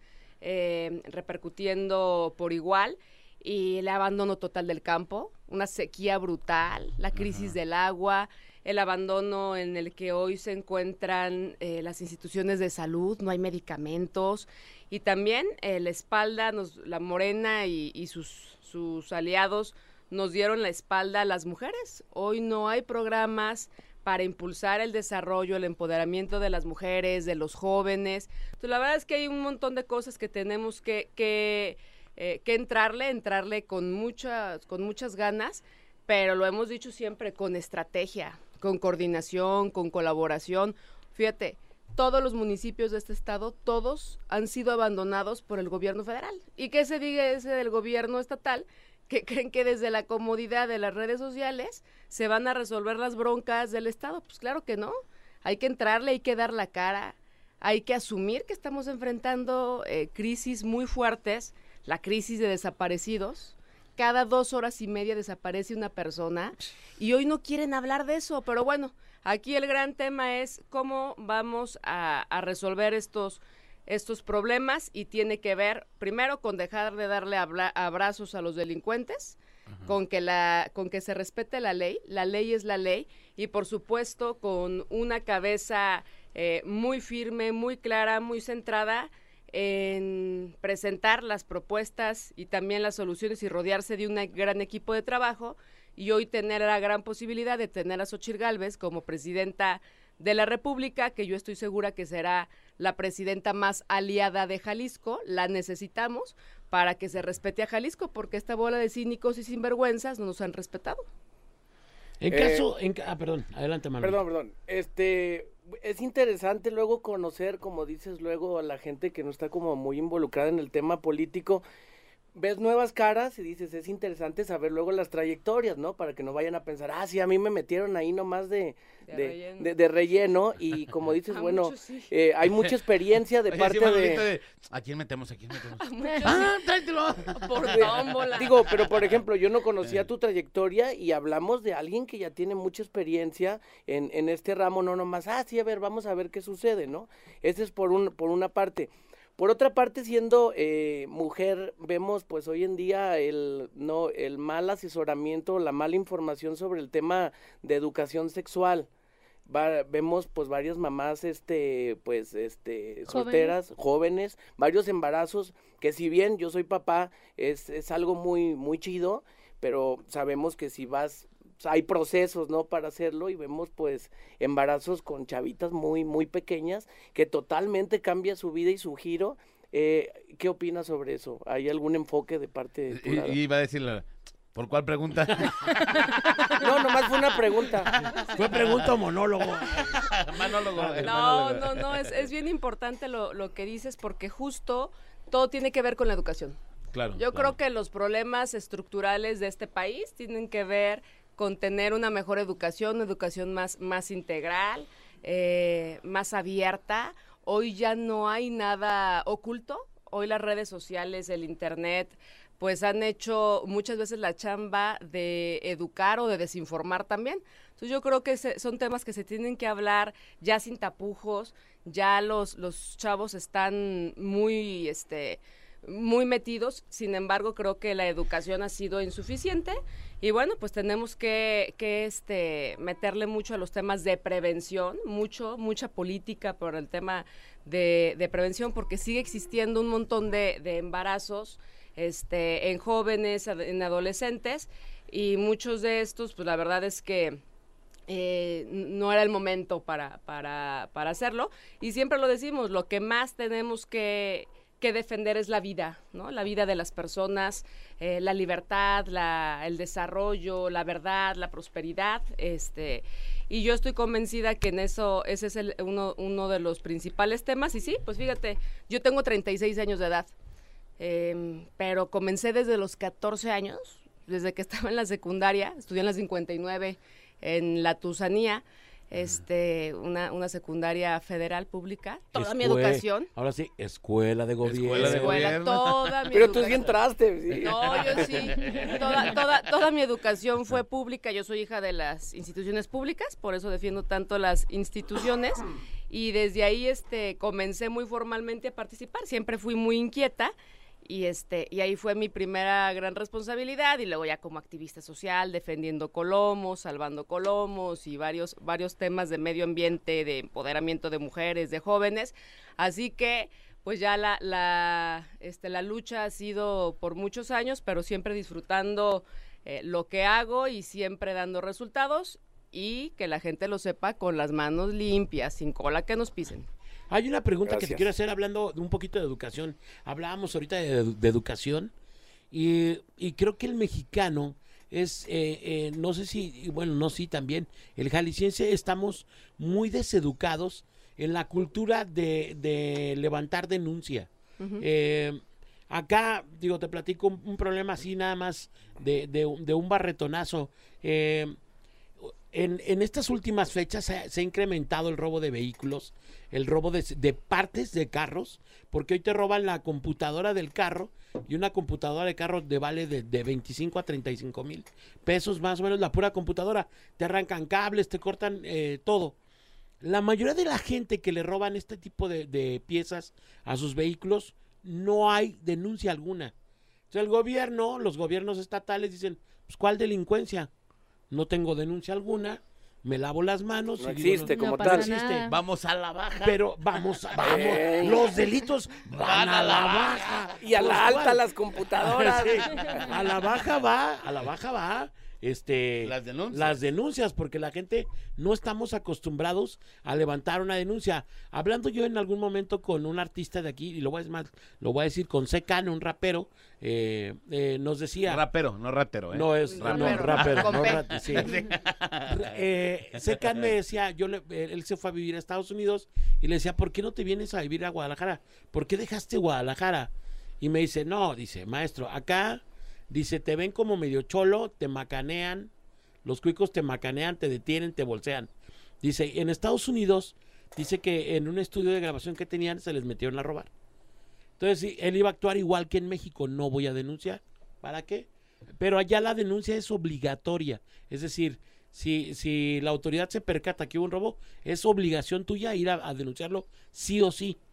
eh, repercutiendo por igual. Y el abandono total del campo, una sequía brutal, la crisis Ajá. del agua, el abandono en el que hoy se encuentran eh, las instituciones de salud, no hay medicamentos. Y también eh, la espalda, nos, la Morena y, y sus, sus aliados nos dieron la espalda a las mujeres. Hoy no hay programas para impulsar el desarrollo, el empoderamiento de las mujeres, de los jóvenes. Entonces, la verdad es que hay un montón de cosas que tenemos que, que, eh, que entrarle, entrarle con muchas, con muchas ganas, pero lo hemos dicho siempre, con estrategia, con coordinación, con colaboración. Fíjate, todos los municipios de este estado, todos han sido abandonados por el gobierno federal. ¿Y qué se diga ese del gobierno estatal? Que creen que desde la comodidad de las redes sociales se van a resolver las broncas del Estado. Pues claro que no. Hay que entrarle, hay que dar la cara, hay que asumir que estamos enfrentando eh, crisis muy fuertes, la crisis de desaparecidos. Cada dos horas y media desaparece una persona y hoy no quieren hablar de eso. Pero bueno, aquí el gran tema es cómo vamos a, a resolver estos estos problemas y tiene que ver primero con dejar de darle abra- abrazos a los delincuentes, uh-huh. con que la con que se respete la ley, la ley es la ley y por supuesto con una cabeza eh, muy firme, muy clara, muy centrada en presentar las propuestas y también las soluciones y rodearse de un gran equipo de trabajo y hoy tener la gran posibilidad de tener a Xóchitl Gálvez como presidenta de la República, que yo estoy segura que será la presidenta más aliada de Jalisco, la necesitamos para que se respete a Jalisco, porque esta bola de cínicos y sinvergüenzas no nos han respetado. En Eh, caso, en, ca- ah, perdón, adelante, Manuel. Perdón, perdón. Este, es interesante luego conocer, como dices, luego a la gente que no está como muy involucrada en el tema político. Ves nuevas caras y dices, es interesante saber luego las trayectorias, ¿no? Para que no vayan a pensar, ah, sí, a mí me metieron ahí nomás de, De de, relleno. de- de relleno. Y como dices, A bueno, muchos sí. eh, hay mucha experiencia de Oye, parte sí, Manolito, de... de, ¿a quién metemos? ¿A quién metemos? Ah, tráetelo. Por tómbola. Digo, pero por ejemplo, yo no conocía tu trayectoria y hablamos de alguien que ya tiene mucha experiencia en, en este ramo, no nomás, ah, sí, a ver, vamos a ver qué sucede, ¿no? Ese es por, un, por una parte. Por otra parte, siendo eh, mujer, vemos pues hoy en día el, no, el mal asesoramiento, la mala información sobre el tema de educación sexual. Va, vemos pues varias mamás este pues este solteras, jóvenes, varios embarazos, que si bien yo soy papá, es, es algo muy, muy chido, pero sabemos que si vas, hay procesos, ¿no? Para hacerlo y vemos pues embarazos con chavitas muy, muy pequeñas que totalmente cambia su vida y su giro. Eh, ¿Qué opinas sobre eso? ¿Hay algún enfoque de parte de tu Y, lado? y iba a decirle, ¿por cuál pregunta? No, nomás fue una pregunta. Fue pregunta o monólogo. Manólogo. el No, monólogo. no, no, es, es bien importante lo, lo que dices porque justo todo tiene que ver con la educación. Claro. Yo claro. creo que los problemas estructurales de este país tienen que ver con tener una mejor educación, una educación más, más integral, eh, más abierta. Hoy ya no hay nada oculto. Hoy las redes sociales, el internet, pues han hecho muchas veces la chamba de educar o de desinformar también. Entonces yo creo que se, son temas que se tienen que hablar ya sin tapujos. Ya los, los chavos están muy, este... muy metidos, sin embargo creo que la educación ha sido insuficiente y bueno, pues tenemos que, que este, meterle mucho a los temas de prevención, mucho, mucha política por el tema de, de prevención, porque sigue existiendo un montón de, de embarazos este, en jóvenes, en adolescentes, y muchos de estos, pues la verdad es que Eh, no era el momento para, para, para hacerlo, y siempre lo decimos, lo que más tenemos que que defender es la vida, ¿no? La vida de las personas, eh, la libertad, la, el desarrollo, la verdad, la prosperidad, este, y yo estoy convencida que en eso, ese es el, uno, uno de los principales temas, y sí, pues fíjate, yo tengo treinta y seis años de edad, eh, pero comencé desde los catorce años, desde que estaba en la secundaria, estudié en la cincuenta y nueve, en la Tusanía, este, una, una secundaria federal pública, toda mi Escue- educación. Ahora sí, escuela de gobierno. Escuela de Escuela, gobierno. toda mi Pero tú sí educación. entraste. Sí. No, yo sí. Toda, toda, toda mi educación fue pública. Yo soy hija de las instituciones públicas, por eso defiendo tanto las instituciones. Y desde ahí este, comencé muy formalmente a participar. Siempre fui muy inquieta. Y, este, y ahí fue mi primera gran responsabilidad, y luego ya como activista social, defendiendo colomos, salvando colomos y varios, varios temas de medio ambiente, de empoderamiento de mujeres, de jóvenes. Así que pues ya la, la, este, la lucha ha sido por muchos años, pero siempre disfrutando eh, lo que hago y siempre dando resultados, y que la gente lo sepa con las manos limpias, sin cola que nos pisen. Hay una pregunta que te Gracias. quiero hacer hablando de un poquito de educación. Hablábamos ahorita de, de educación y, y creo que el mexicano es, eh, eh, no sé si, bueno, no sí también, el jalisciense estamos muy deseducados en la cultura de, de levantar denuncia. Ujú. Eh, acá, digo, te platico un, un problema así nada más de, de, un- de un barretonazo. Eh, en, en estas últimas fechas se ha, se ha incrementado el robo de vehículos, el robo de, de partes de carros, porque hoy te roban la computadora del carro, y una computadora de carro de vale de, de veinticinco a treinta y cinco mil pesos más o menos la pura computadora. Te arrancan cables, te cortan eh, todo. La mayoría de la gente que le roban este tipo de, de piezas a sus vehículos, no hay denuncia alguna. Entonces el gobierno, los gobiernos estatales dicen, pues ¿cuál delincuencia? No tengo denuncia alguna, me lavo las manos. No y digo, existe No como pasa tal. nada. Vamos a la baja. pero vamos, a- vamos, Ey. los delitos van a la baja. Y a la Pues, alta ¿cuál? las computadoras. Sí, a la baja va, a la baja va, este, Las denuncias. las denuncias, porque la gente no estamos acostumbrados a levantar una denuncia. Hablando yo en algún momento con un artista de aquí, y lo voy a, es más, lo voy a decir con Secane, un rapero, eh, eh, nos decía... Rapero, no ratero, ¿eh? No es Rapero. no, rapero, Con no P. rat- sí. Eh, Secan me decía, yo le- él se fue a vivir a Estados Unidos y le decía, ¿por qué no te vienes a vivir a Guadalajara? ¿Por qué dejaste Guadalajara? Y me dice, no, dice, maestro, acá, dice, te ven como medio cholo, te macanean, los cuicos te macanean, te detienen, te bolsean. Dice, en Estados Unidos, dice que en un estudio de grabación que tenían se les metieron a robar. Entonces, sí, él iba a actuar igual que en México, no voy a denunciar. ¿Para qué? Pero allá la denuncia es obligatoria. Es decir, si, si la autoridad se percata que hubo un robo, es obligación tuya ir a, a denunciarlo sí o sí.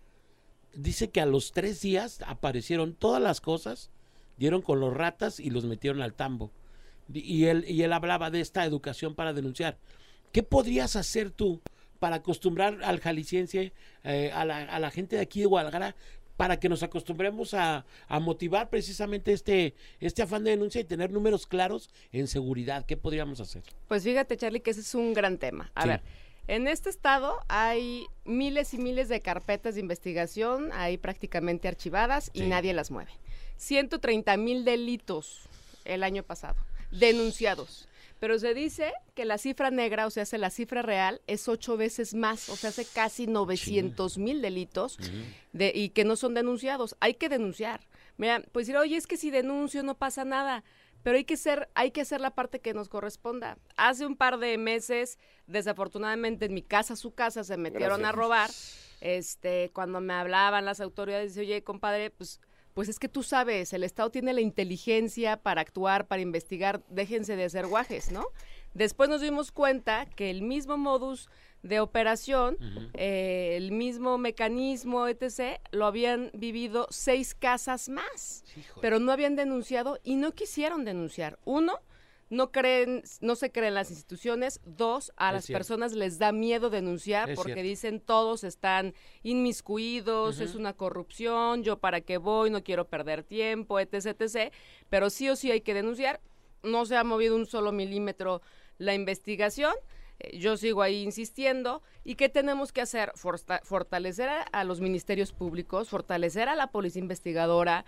Dice que a los tres días aparecieron todas las cosas, dieron con los ratas y los metieron al tambo. Y- Y él, y él hablaba de esta educación para denunciar. ¿Qué podrías hacer tú para acostumbrar al jalisciense, eh, a, la, a la gente de aquí de Guadalajara, para que nos acostumbremos a, a motivar precisamente este, este afán de denuncia y tener números claros en seguridad? ¿Qué podríamos hacer? Pues fíjate, Charlie, que ese es un gran tema. A Sí. ver, en este estado hay miles y miles de carpetas de investigación, ahí prácticamente archivadas, y Sí. nadie las mueve. ciento treinta mil delitos el año pasado, denunciados. Pero se dice que la cifra negra, o sea, hace la cifra real, es ocho veces más, o sea, hace casi novecientos mil delitos de, y que no son denunciados. Hay que denunciar. Mira, pues decir, oye, es que si denuncio no pasa nada, pero hay que ser, hay que hacer la parte que nos corresponda. Hace un par de meses, desafortunadamente, en mi casa, su casa, se metieron Gracias. a robar. Este, cuando me hablaban las autoridades, dice, oye, compadre, pues pues es que tú sabes, el Estado tiene la inteligencia para actuar, para investigar, déjense de hacer guajes, ¿no? Después nos dimos cuenta que el mismo modus de operación, eh, el mismo mecanismo, etcétera, lo habían vivido seis casas más, pero no habían denunciado y no quisieron denunciar. Uno, no creen, no se creen las instituciones. Dos, a Es las cierto. personas les da miedo denunciar Es porque cierto. dicen todos están inmiscuidos, Ujú. es una corrupción, yo para qué voy, no quiero perder tiempo, etcétera, etcétera. Pero sí o sí hay que denunciar. No se ha movido un solo milímetro la investigación. Eh, yo sigo ahí insistiendo. ¿Y qué tenemos que hacer? Forta- fortalecer a, a los ministerios públicos, fortalecer a la policía investigadora.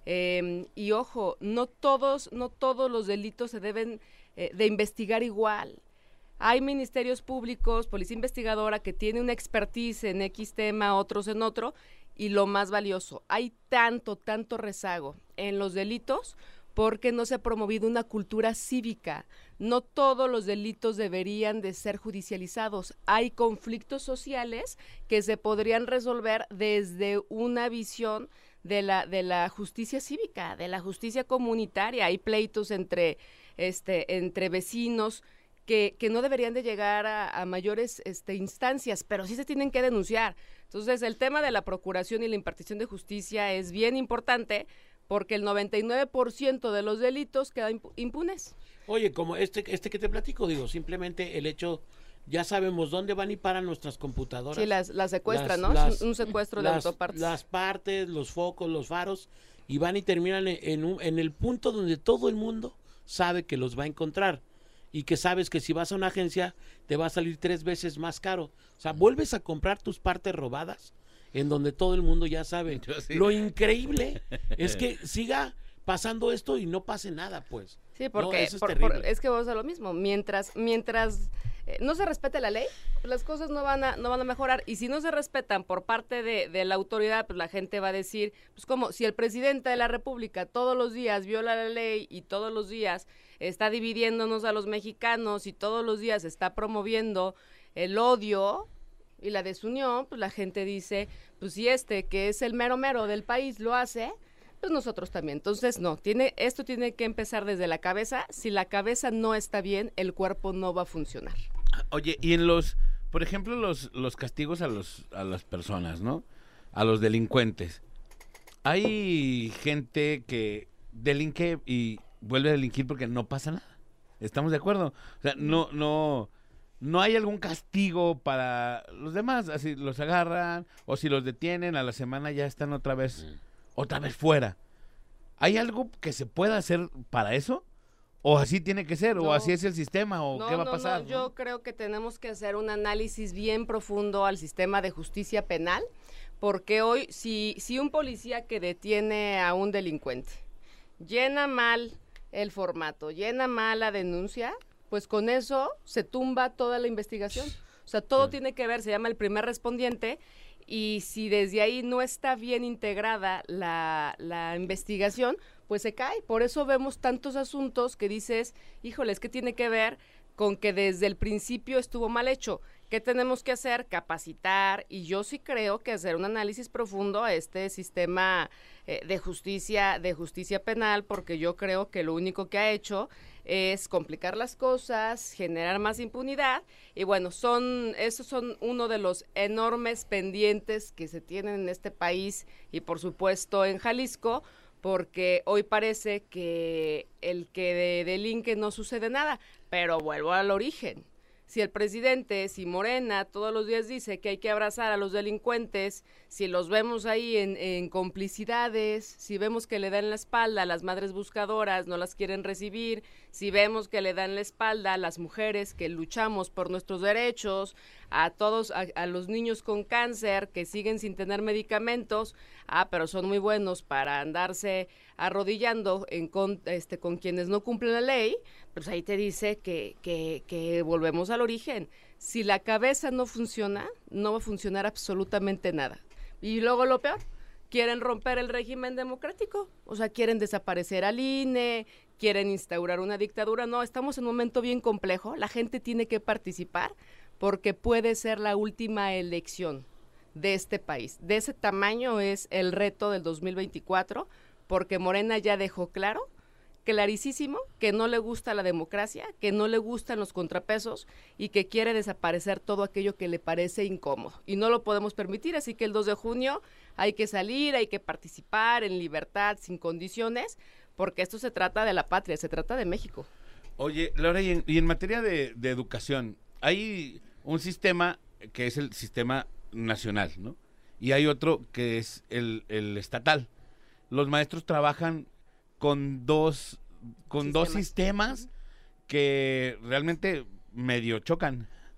Eh, y ojo, no todos, no todos los delitos se deben eh, de investigar igual. Hay ministerios públicos, policía investigadora que tiene una expertise en X tema, otros en otro, y lo más valioso, hay tanto, tanto rezago en los delitos porque no se ha promovido una cultura cívica. No todos los delitos deberían de ser judicializados. Hay conflictos sociales que se podrían resolver desde una visión de la, de la justicia cívica, de la justicia comunitaria. Hay pleitos entre, este, entre vecinos que, que no deberían de llegar a, a mayores este, instancias, pero sí se tienen que denunciar. Entonces, el tema de la procuración y la impartición de justicia es bien importante porque el noventa y nueve por ciento de los delitos quedan impu- impunes. Oye, como este, este que te platico, digo, simplemente el hecho, ya sabemos dónde van y paran nuestras computadoras. Sí, las, las secuestran, Las- ¿no? las- Es un, un secuestro de las, autopartes. las partes, los focos, los faros, y van y terminan en, en un- en el punto donde todo el mundo sabe que los va a encontrar y que sabes que si vas a una agencia te va a salir tres veces más caro. O sea, vuelves a comprar tus partes robadas en donde todo el mundo ya sabe. Yo sí. Lo increíble es que siga pasando esto y no pase nada, pues. Sí, No, porque eso es por- por- terrible. es que vamos a lo mismo. Mientras, mientras eh, no se respete la ley, pues las cosas no van a, no van a mejorar. Y si no se respetan por parte de, de la autoridad, pues la gente va a decir, pues como si el presidente de la República todos los días viola la ley y todos los días está dividiéndonos a los mexicanos y todos los días está promoviendo el odio y la desunión, pues la gente dice, pues si este que es el mero mero del país lo hace, pues nosotros también. Entonces, no, tiene, esto tiene que empezar desde la cabeza. Si la cabeza no está bien, el cuerpo no va a funcionar. Oye, y en los, por ejemplo, los, los castigos a los, a las personas, ¿no? A los delincuentes. Hay gente que delinque y vuelve a delinquir porque no pasa nada. ¿Estamos de acuerdo? O sea, no, no, no hay algún castigo para los demás. Así los agarran o si los detienen a la semana ya están otra vez, otra vez fuera. ¿Hay algo que se pueda hacer para eso? ¿O así tiene que ser? No. ¿O así es el sistema? ¿O No, qué va a no, pasar? no, yo creo que tenemos que hacer un análisis bien profundo al sistema de justicia penal, porque hoy, si, si un policía que detiene a un delincuente llena mal el formato, llena mal la denuncia, pues con eso se tumba toda la investigación. O sea, todo tiene que ver, se llama el primer respondiente, y si desde ahí no está bien integrada la, la investigación, pues se cae. Por eso vemos tantos asuntos que dices, híjole, es que tiene que ver con que desde el principio estuvo mal hecho. ¿Qué tenemos que hacer? Capacitar, y yo sí creo que hacer un análisis profundo a este sistema eh, de justicia, de justicia penal, porque yo creo que lo único que ha hecho es complicar las cosas, generar más impunidad, y bueno, son, esos son uno de los enormes pendientes que se tienen en este país y por supuesto en Jalisco, porque hoy parece que el que de, delinque no sucede nada, pero vuelvo al origen. Si el presidente, si Morena todos los días dice que hay que abrazar a los delincuentes, si los vemos ahí en, en complicidades, si vemos que le dan la espalda a las madres buscadoras, no las quieren recibir, si vemos que le dan la espalda a las mujeres que luchamos por nuestros derechos, a todos, a, a los niños con cáncer que siguen sin tener medicamentos, ah, pero son muy buenos para andarse arrodillando en con, este, con quienes no cumplen la ley, pues ahí te dice que, que, que volvemos al origen. Si la cabeza no funciona, no va a funcionar absolutamente nada. Y luego lo peor, quieren romper el régimen democrático, o sea, quieren desaparecer al I N E, quieren instaurar una dictadura. No, estamos en un momento bien complejo, la gente tiene que participar porque puede ser la última elección de este país. De ese tamaño es el reto del dos mil veinticuatro, porque Morena ya dejó claro, clarísimo, que no le gusta la democracia, que no le gustan los contrapesos y que quiere desaparecer todo aquello que le parece incómodo. Y no lo podemos permitir, así que el dos de junio hay que salir, hay que participar en libertad, sin condiciones, porque esto se trata de la patria, se trata de México. Oye, Laura, y en, y en materia de, de educación, hay un sistema que es el sistema nacional, ¿no? Y hay otro que es el, el estatal. Los maestros trabajan con dos con Sistemas. dos sistemas que realmente medio chocan.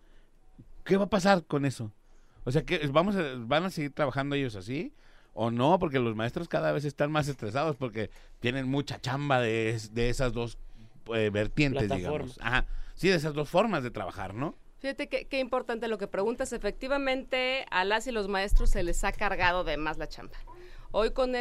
¿qué va a pasar con eso? O sea, que vamos a, ¿van a seguir trabajando ellos así o no? Porque los maestros cada vez están más estresados porque tienen mucha chamba de, de esas dos eh, vertientes, digamos. Ajá. Sí, de esas dos formas de trabajar, ¿no? Fíjate qué, qué importante lo que preguntas. Efectivamente, a las y los maestros se les ha cargado de más la chamba. Hoy con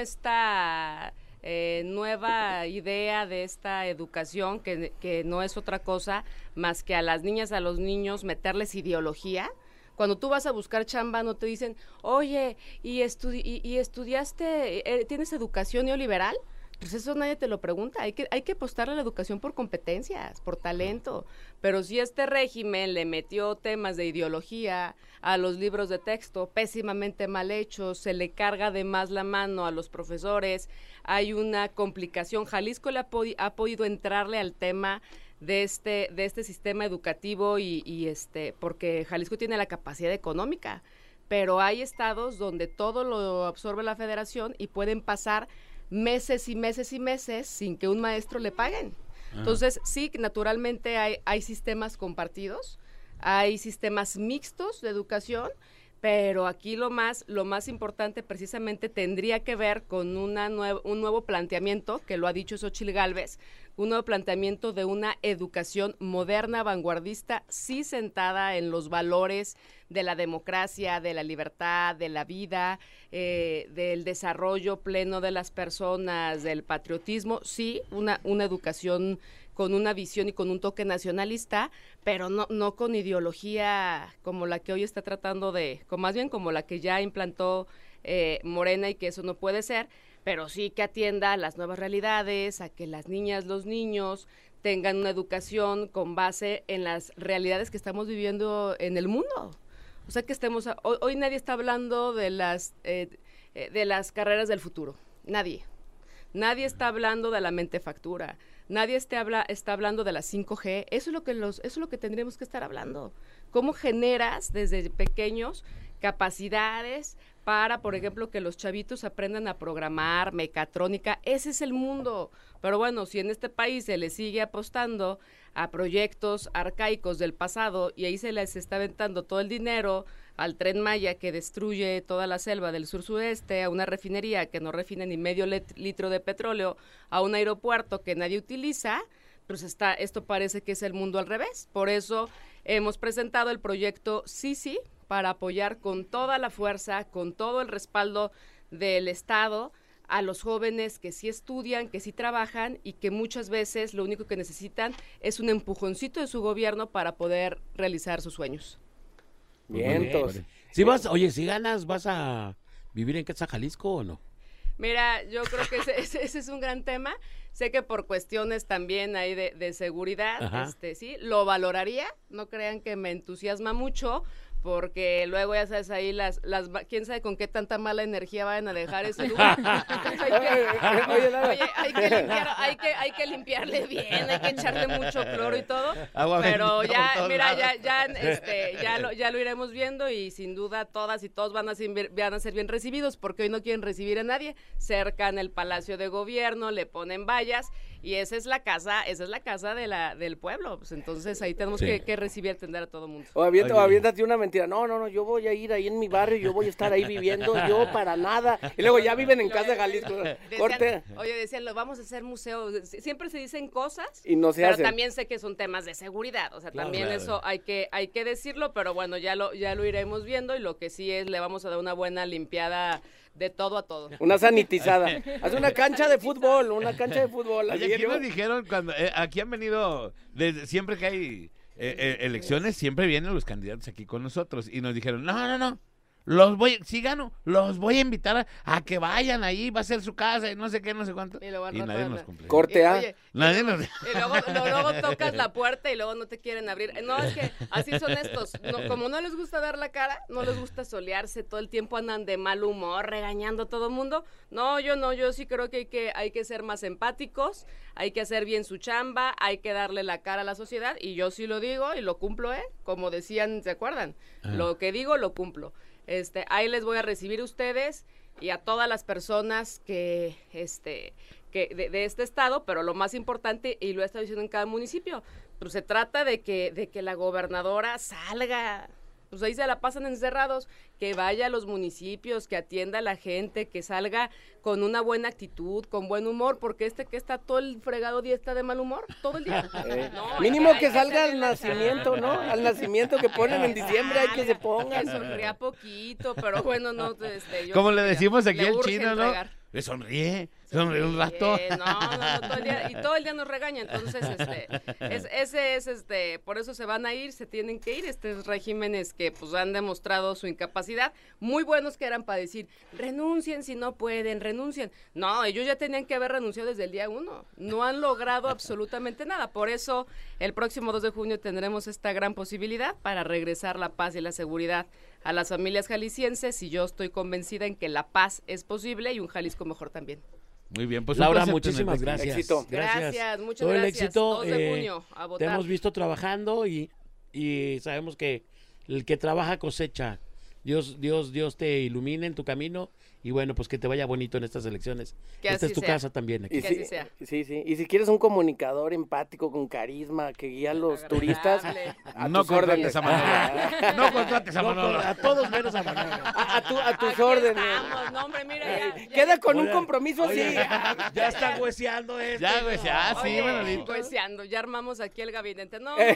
esta eh, nueva idea de esta educación, que, que no es otra cosa más que a las niñas, a los niños, meterles ideología. Cuando tú vas a buscar chamba, no te dicen, oye, ¿y, estudi y, y estudiaste, eh, tienes educación neoliberal? Pues eso nadie te lo pregunta, hay que, hay que apostarle a la educación por competencias, por talento, pero si este régimen le metió temas de ideología a los libros de texto, pésimamente mal hechos, se le carga de más la mano a los profesores, hay una complicación. Jalisco le ha, podi ha podido entrarle al tema de este, de este sistema educativo y, y este, porque Jalisco tiene la capacidad económica, pero hay estados donde todo lo absorbe la federación y pueden pasar meses y meses y meses sin que un maestro le paguen. Ajá. Entonces, sí, naturalmente hay, hay sistemas compartidos, hay sistemas mixtos de educación, pero aquí lo más, lo más importante precisamente tendría que ver con una nue un nuevo planteamiento, que lo ha dicho Xóchitl Gálvez, un nuevo planteamiento de una educación moderna, vanguardista, sí sentada en los valores de la democracia, de la libertad, de la vida, eh, del desarrollo pleno de las personas, del patriotismo, sí, una, una educación con una visión y con un toque nacionalista, pero no, no con ideología como la que hoy está tratando de, con más bien como la que ya implantó eh, Morena, y que eso no puede ser, pero sí que atienda a las nuevas realidades, a que las niñas, los niños tengan una educación con base en las realidades que estamos viviendo en el mundo. O sea, que estemos, a, hoy, hoy nadie está hablando de las, eh, de las carreras del futuro, nadie. Nadie está hablando de la mentefactura, nadie está, habla, está hablando de la cinco G, eso es lo que los, eso es lo que tendríamos que estar hablando. ¿Cómo generas desde pequeños capacidades para, por ejemplo, que los chavitos aprendan a programar, mecatrónica? Ese es el mundo. Pero bueno, si en este país se le sigue apostando a proyectos arcaicos del pasado y ahí se les está aventando todo el dinero al Tren Maya que destruye toda la selva del sur-sureste, a una refinería que no refina ni medio litro de petróleo, a un aeropuerto que nadie utiliza, pues está, esto parece que es el mundo al revés. Por eso hemos presentado el proyecto Sisi para apoyar con toda la fuerza, con todo el respaldo del Estado, a los jóvenes que sí estudian, que sí trabajan y que muchas veces lo único que necesitan es un empujoncito de su gobierno para poder realizar sus sueños. Vientos. Si vas, oye, si ganas, ¿vas a vivir en Casa Jalisco o no? Mira, yo creo que ese, ese, ese es un gran tema. Sé que por cuestiones también hay de, de seguridad, este, sí, lo valoraría. No crean que me entusiasma mucho, porque luego ya sabes ahí las, las, quién sabe con qué tanta mala energía van a dejar ese lugar. hay, que, oye, hay, que limpiar, hay, que, hay que limpiarle bien, hay que echarle mucho cloro y todo. Agua pero ya, mira, ya, ya, este, ya, lo, ya lo iremos viendo y sin duda todas y todos van a, ser, van a ser bien recibidos, porque hoy no quieren recibir a nadie. Cercan el Palacio de Gobierno, le ponen vallas y esa es la casa, esa es la casa de la, del pueblo. Pues entonces ahí tenemos sí. que, que recibir y atender a todo el mundo. O aviéntate, aviéntate una mentira. No, no, no, yo voy a ir ahí en mi barrio, yo voy a estar ahí viviendo, yo para nada. Y luego ya viven en Casa Jalisco. Decían, Corte. Oye, decían, lo vamos a hacer museo. Siempre se dicen cosas, y no se pero hacen. También sé que son temas de seguridad. O sea, claro, también claro. eso hay que, hay que decirlo, pero bueno, ya lo, ya lo iremos viendo y lo que sí es, le vamos a dar una buena limpiada de todo a todo. Una sanitizada. Haz una cancha de fútbol, una cancha de fútbol. Oye, aquí nos dijeron, cuando eh, aquí han venido, desde, siempre que hay eh, eh, elecciones, siempre vienen los candidatos aquí con nosotros y nos dijeron, no, no, no, los voy, si gano, los voy a invitar a, a que vayan ahí, va a ser su casa y no sé qué, no sé cuánto. Y, y nadie nos cumple. Corte A. Y, nadie y, nos... y luego, lo, luego tocas la puerta y luego no te quieren abrir. No, es que así son estos. No, como no les gusta dar la cara, no les gusta solearse, todo el tiempo andan de mal humor, regañando a todo el mundo. No, yo no, yo sí creo que hay que, hay que ser más empáticos, hay que hacer bien su chamba, hay que darle la cara a la sociedad y yo sí lo digo y lo cumplo, ¿eh? Como decían, ¿se acuerdan? Ah. Lo que digo, lo cumplo. Este, ahí les voy a recibir a ustedes y a todas las personas que, este, que de, de este estado, pero lo más importante, y lo he estado diciendo en cada municipio, pues se trata de que, de que la gobernadora salga, pues ahí se la pasan encerrados, que vaya a los municipios, que atienda a la gente, que salga con una buena actitud, con buen humor, porque este que está todo el fregado día está de mal humor, todo el día. Eh, No, mínimo hay que salga hacerle al la- nacimiento, ¿no? Al nacimiento que ponen en diciembre hay que se ponga. Que sonría poquito, pero bueno, no, este, yo Como le creo que decimos aquí le al urge chino, ¿no? entregar. Le sonríe, sonríe un rato. Eh, no, no, no, todo el día, y todo el día nos regaña, entonces, este, es, ese es, este, por eso se van a ir, se tienen que ir, estos regímenes que, pues, han demostrado su incapacidad, muy buenos que eran para decir, renuncien si no pueden, renuncien. No, ellos ya tenían que haber renunciado desde el día uno, no han logrado absolutamente nada, por eso, el próximo dos de junio tendremos esta gran posibilidad para regresar la paz y la seguridad a las familias jaliscienses, y yo estoy convencida en que la paz es posible y un Jalisco mejor también. Muy bien, pues un Laura, placer muchísimas tenerte aquí. gracias. Éxito. Gracias, muchas Todo el gracias. éxito. dos de eh, junio, a Te votar. hemos visto trabajando y, y sabemos que el que trabaja cosecha. Dios, Dios, Dios te ilumine en tu camino y bueno, pues que te vaya bonito en estas elecciones. Que Esta así es tu sea. casa también aquí. Y Que sí, así sea. sí, sí. Y si quieres un comunicador empático, con carisma, que guía a los turistas, Agradable. a No tus órdenes. contrates a Manolo. No contrates a No, Manolo. a todos menos a Manolo. A, a tu- a tus Aquí órdenes. estamos, no, hombre, mira, ya, ya- Queda con un Oye, compromiso oye, así. ya está hueseando este. Ya, güey, ya, sí, Oye, Manolito. jueceando, ya armamos aquí el gabinete. No, Eh.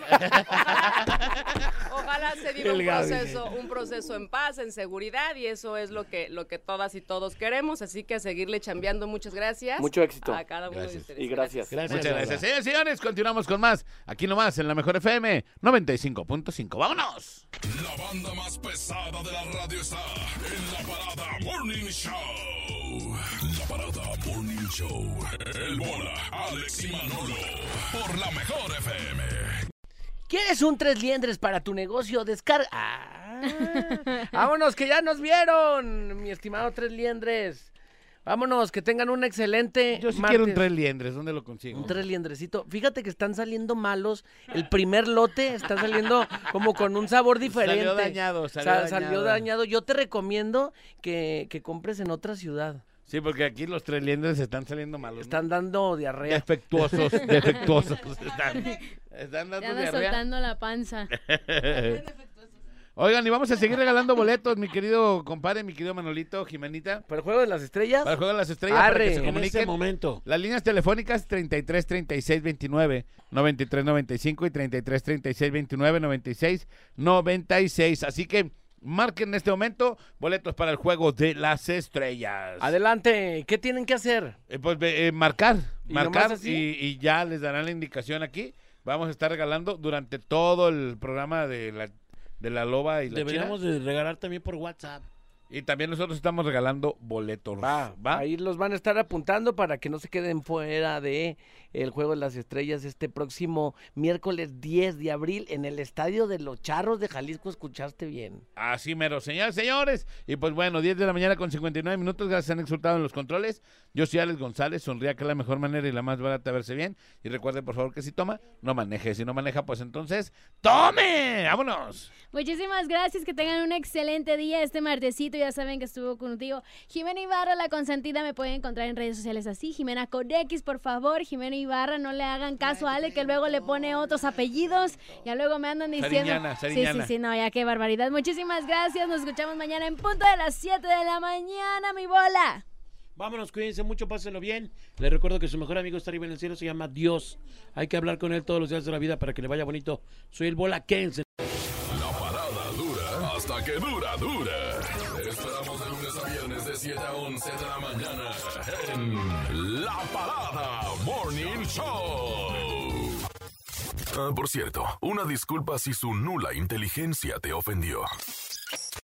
ojalá, ojalá se diera un El gabinete. proceso, un proceso en paz, en seguridad, y eso es lo que, lo que todas y todos queremos, así que a seguirle chambeando. Muchas gracias. Mucho éxito. A cada uno Gracias. de ustedes. Y gracias. Gracias. Muchas Laura. gracias. Señores, señores, continuamos con más. Aquí nomás, en la Mejor F M noventa y cinco punto cinco. ¡Vámonos! La banda más pesada de la radio está en la parada Morning Show. La parada Morning Show. El Bola, Alex y Manolo. Por la Mejor F M. ¿Quieres un tres liendres para tu negocio? Descarga. Ah, vámonos, que ya nos vieron, mi estimado tres liendres. Vámonos, que tengan un excelente Yo sí martes. quiero un tres liendres. ¿Dónde lo consigo? Un tres liendrecito. Fíjate que están saliendo malos. El primer lote está saliendo como con un sabor diferente. Salió dañado, salió Sa- dañado. salió dañado. Yo te recomiendo que, que compres en otra ciudad. Sí, porque aquí los tres liendres están saliendo malos. ¿no? Están dando diarrea. Defectuosos, defectuosos. Están, están dando Te anda diarrea. soltando la panza. Oigan, y vamos a seguir regalando boletos, mi querido compadre, mi querido Manolito, Jimenita. ¿Para el Juego de las Estrellas? Para el Juego de las Estrellas, para Arre. que se En este comuniquen. momento. Las líneas telefónicas treinta y tres, treinta y seis, veintinueve, noventa y tres, noventa y cinco y treinta y tres, treinta y seis, veintinueve, noventa y seis, noventa y seis. Así que marquen en este momento boletos para el Juego de las Estrellas. Adelante. ¿Qué tienen que hacer? Eh, pues eh, marcar, ¿Y marcar nomás así? y, y ya les darán la indicación aquí. Vamos a estar regalando durante todo el programa de la, de la loba y la Deberíamos china. de regalar también por WhatsApp. Y también nosotros estamos regalando boletos. Va, ¿va? Ahí los van a estar apuntando para que no se queden fuera de el Juego de las Estrellas este próximo miércoles diez de abril en el Estadio de los Charros de Jalisco. ¿Escuchaste bien? Así mero, señores, señores. Y pues bueno, diez de la mañana con cincuenta y nueve minutos. Gracias, han exhortado en los controles. Yo soy Alex González. Sonría que es la mejor manera y la más barata de verse bien. Y recuerde, por favor, que si toma, no maneje. Si no maneja, pues entonces, ¡tome! ¡Vámonos! Muchísimas gracias, que tengan un excelente día este martesito. Ya saben que estuvo contigo Jimena Ibarra, la consentida. Me pueden encontrar en redes sociales así, Jimena con X, por favor. Jimena Ibarra, no le hagan caso a Ale, que luego le pone otros apellidos. Ya luego me andan diciendo. Sariñana, Sí, Sariñana. sí, sí, no, ya qué barbaridad. Muchísimas gracias. Nos escuchamos mañana en punto de las siete de la mañana, mi bola. Vámonos, cuídense mucho, pásenlo bien. Les recuerdo que su mejor amigo está arriba en el cielo, se llama Dios. Hay que hablar con él todos los días de la vida para que le vaya bonito. Soy el Bola Kense. La parada dura hasta que dura, dura. Te esperamos de lunes a viernes de siete a once de la mañana en La Parada Morning Show. Ah, por cierto, una disculpa si su nula inteligencia te ofendió.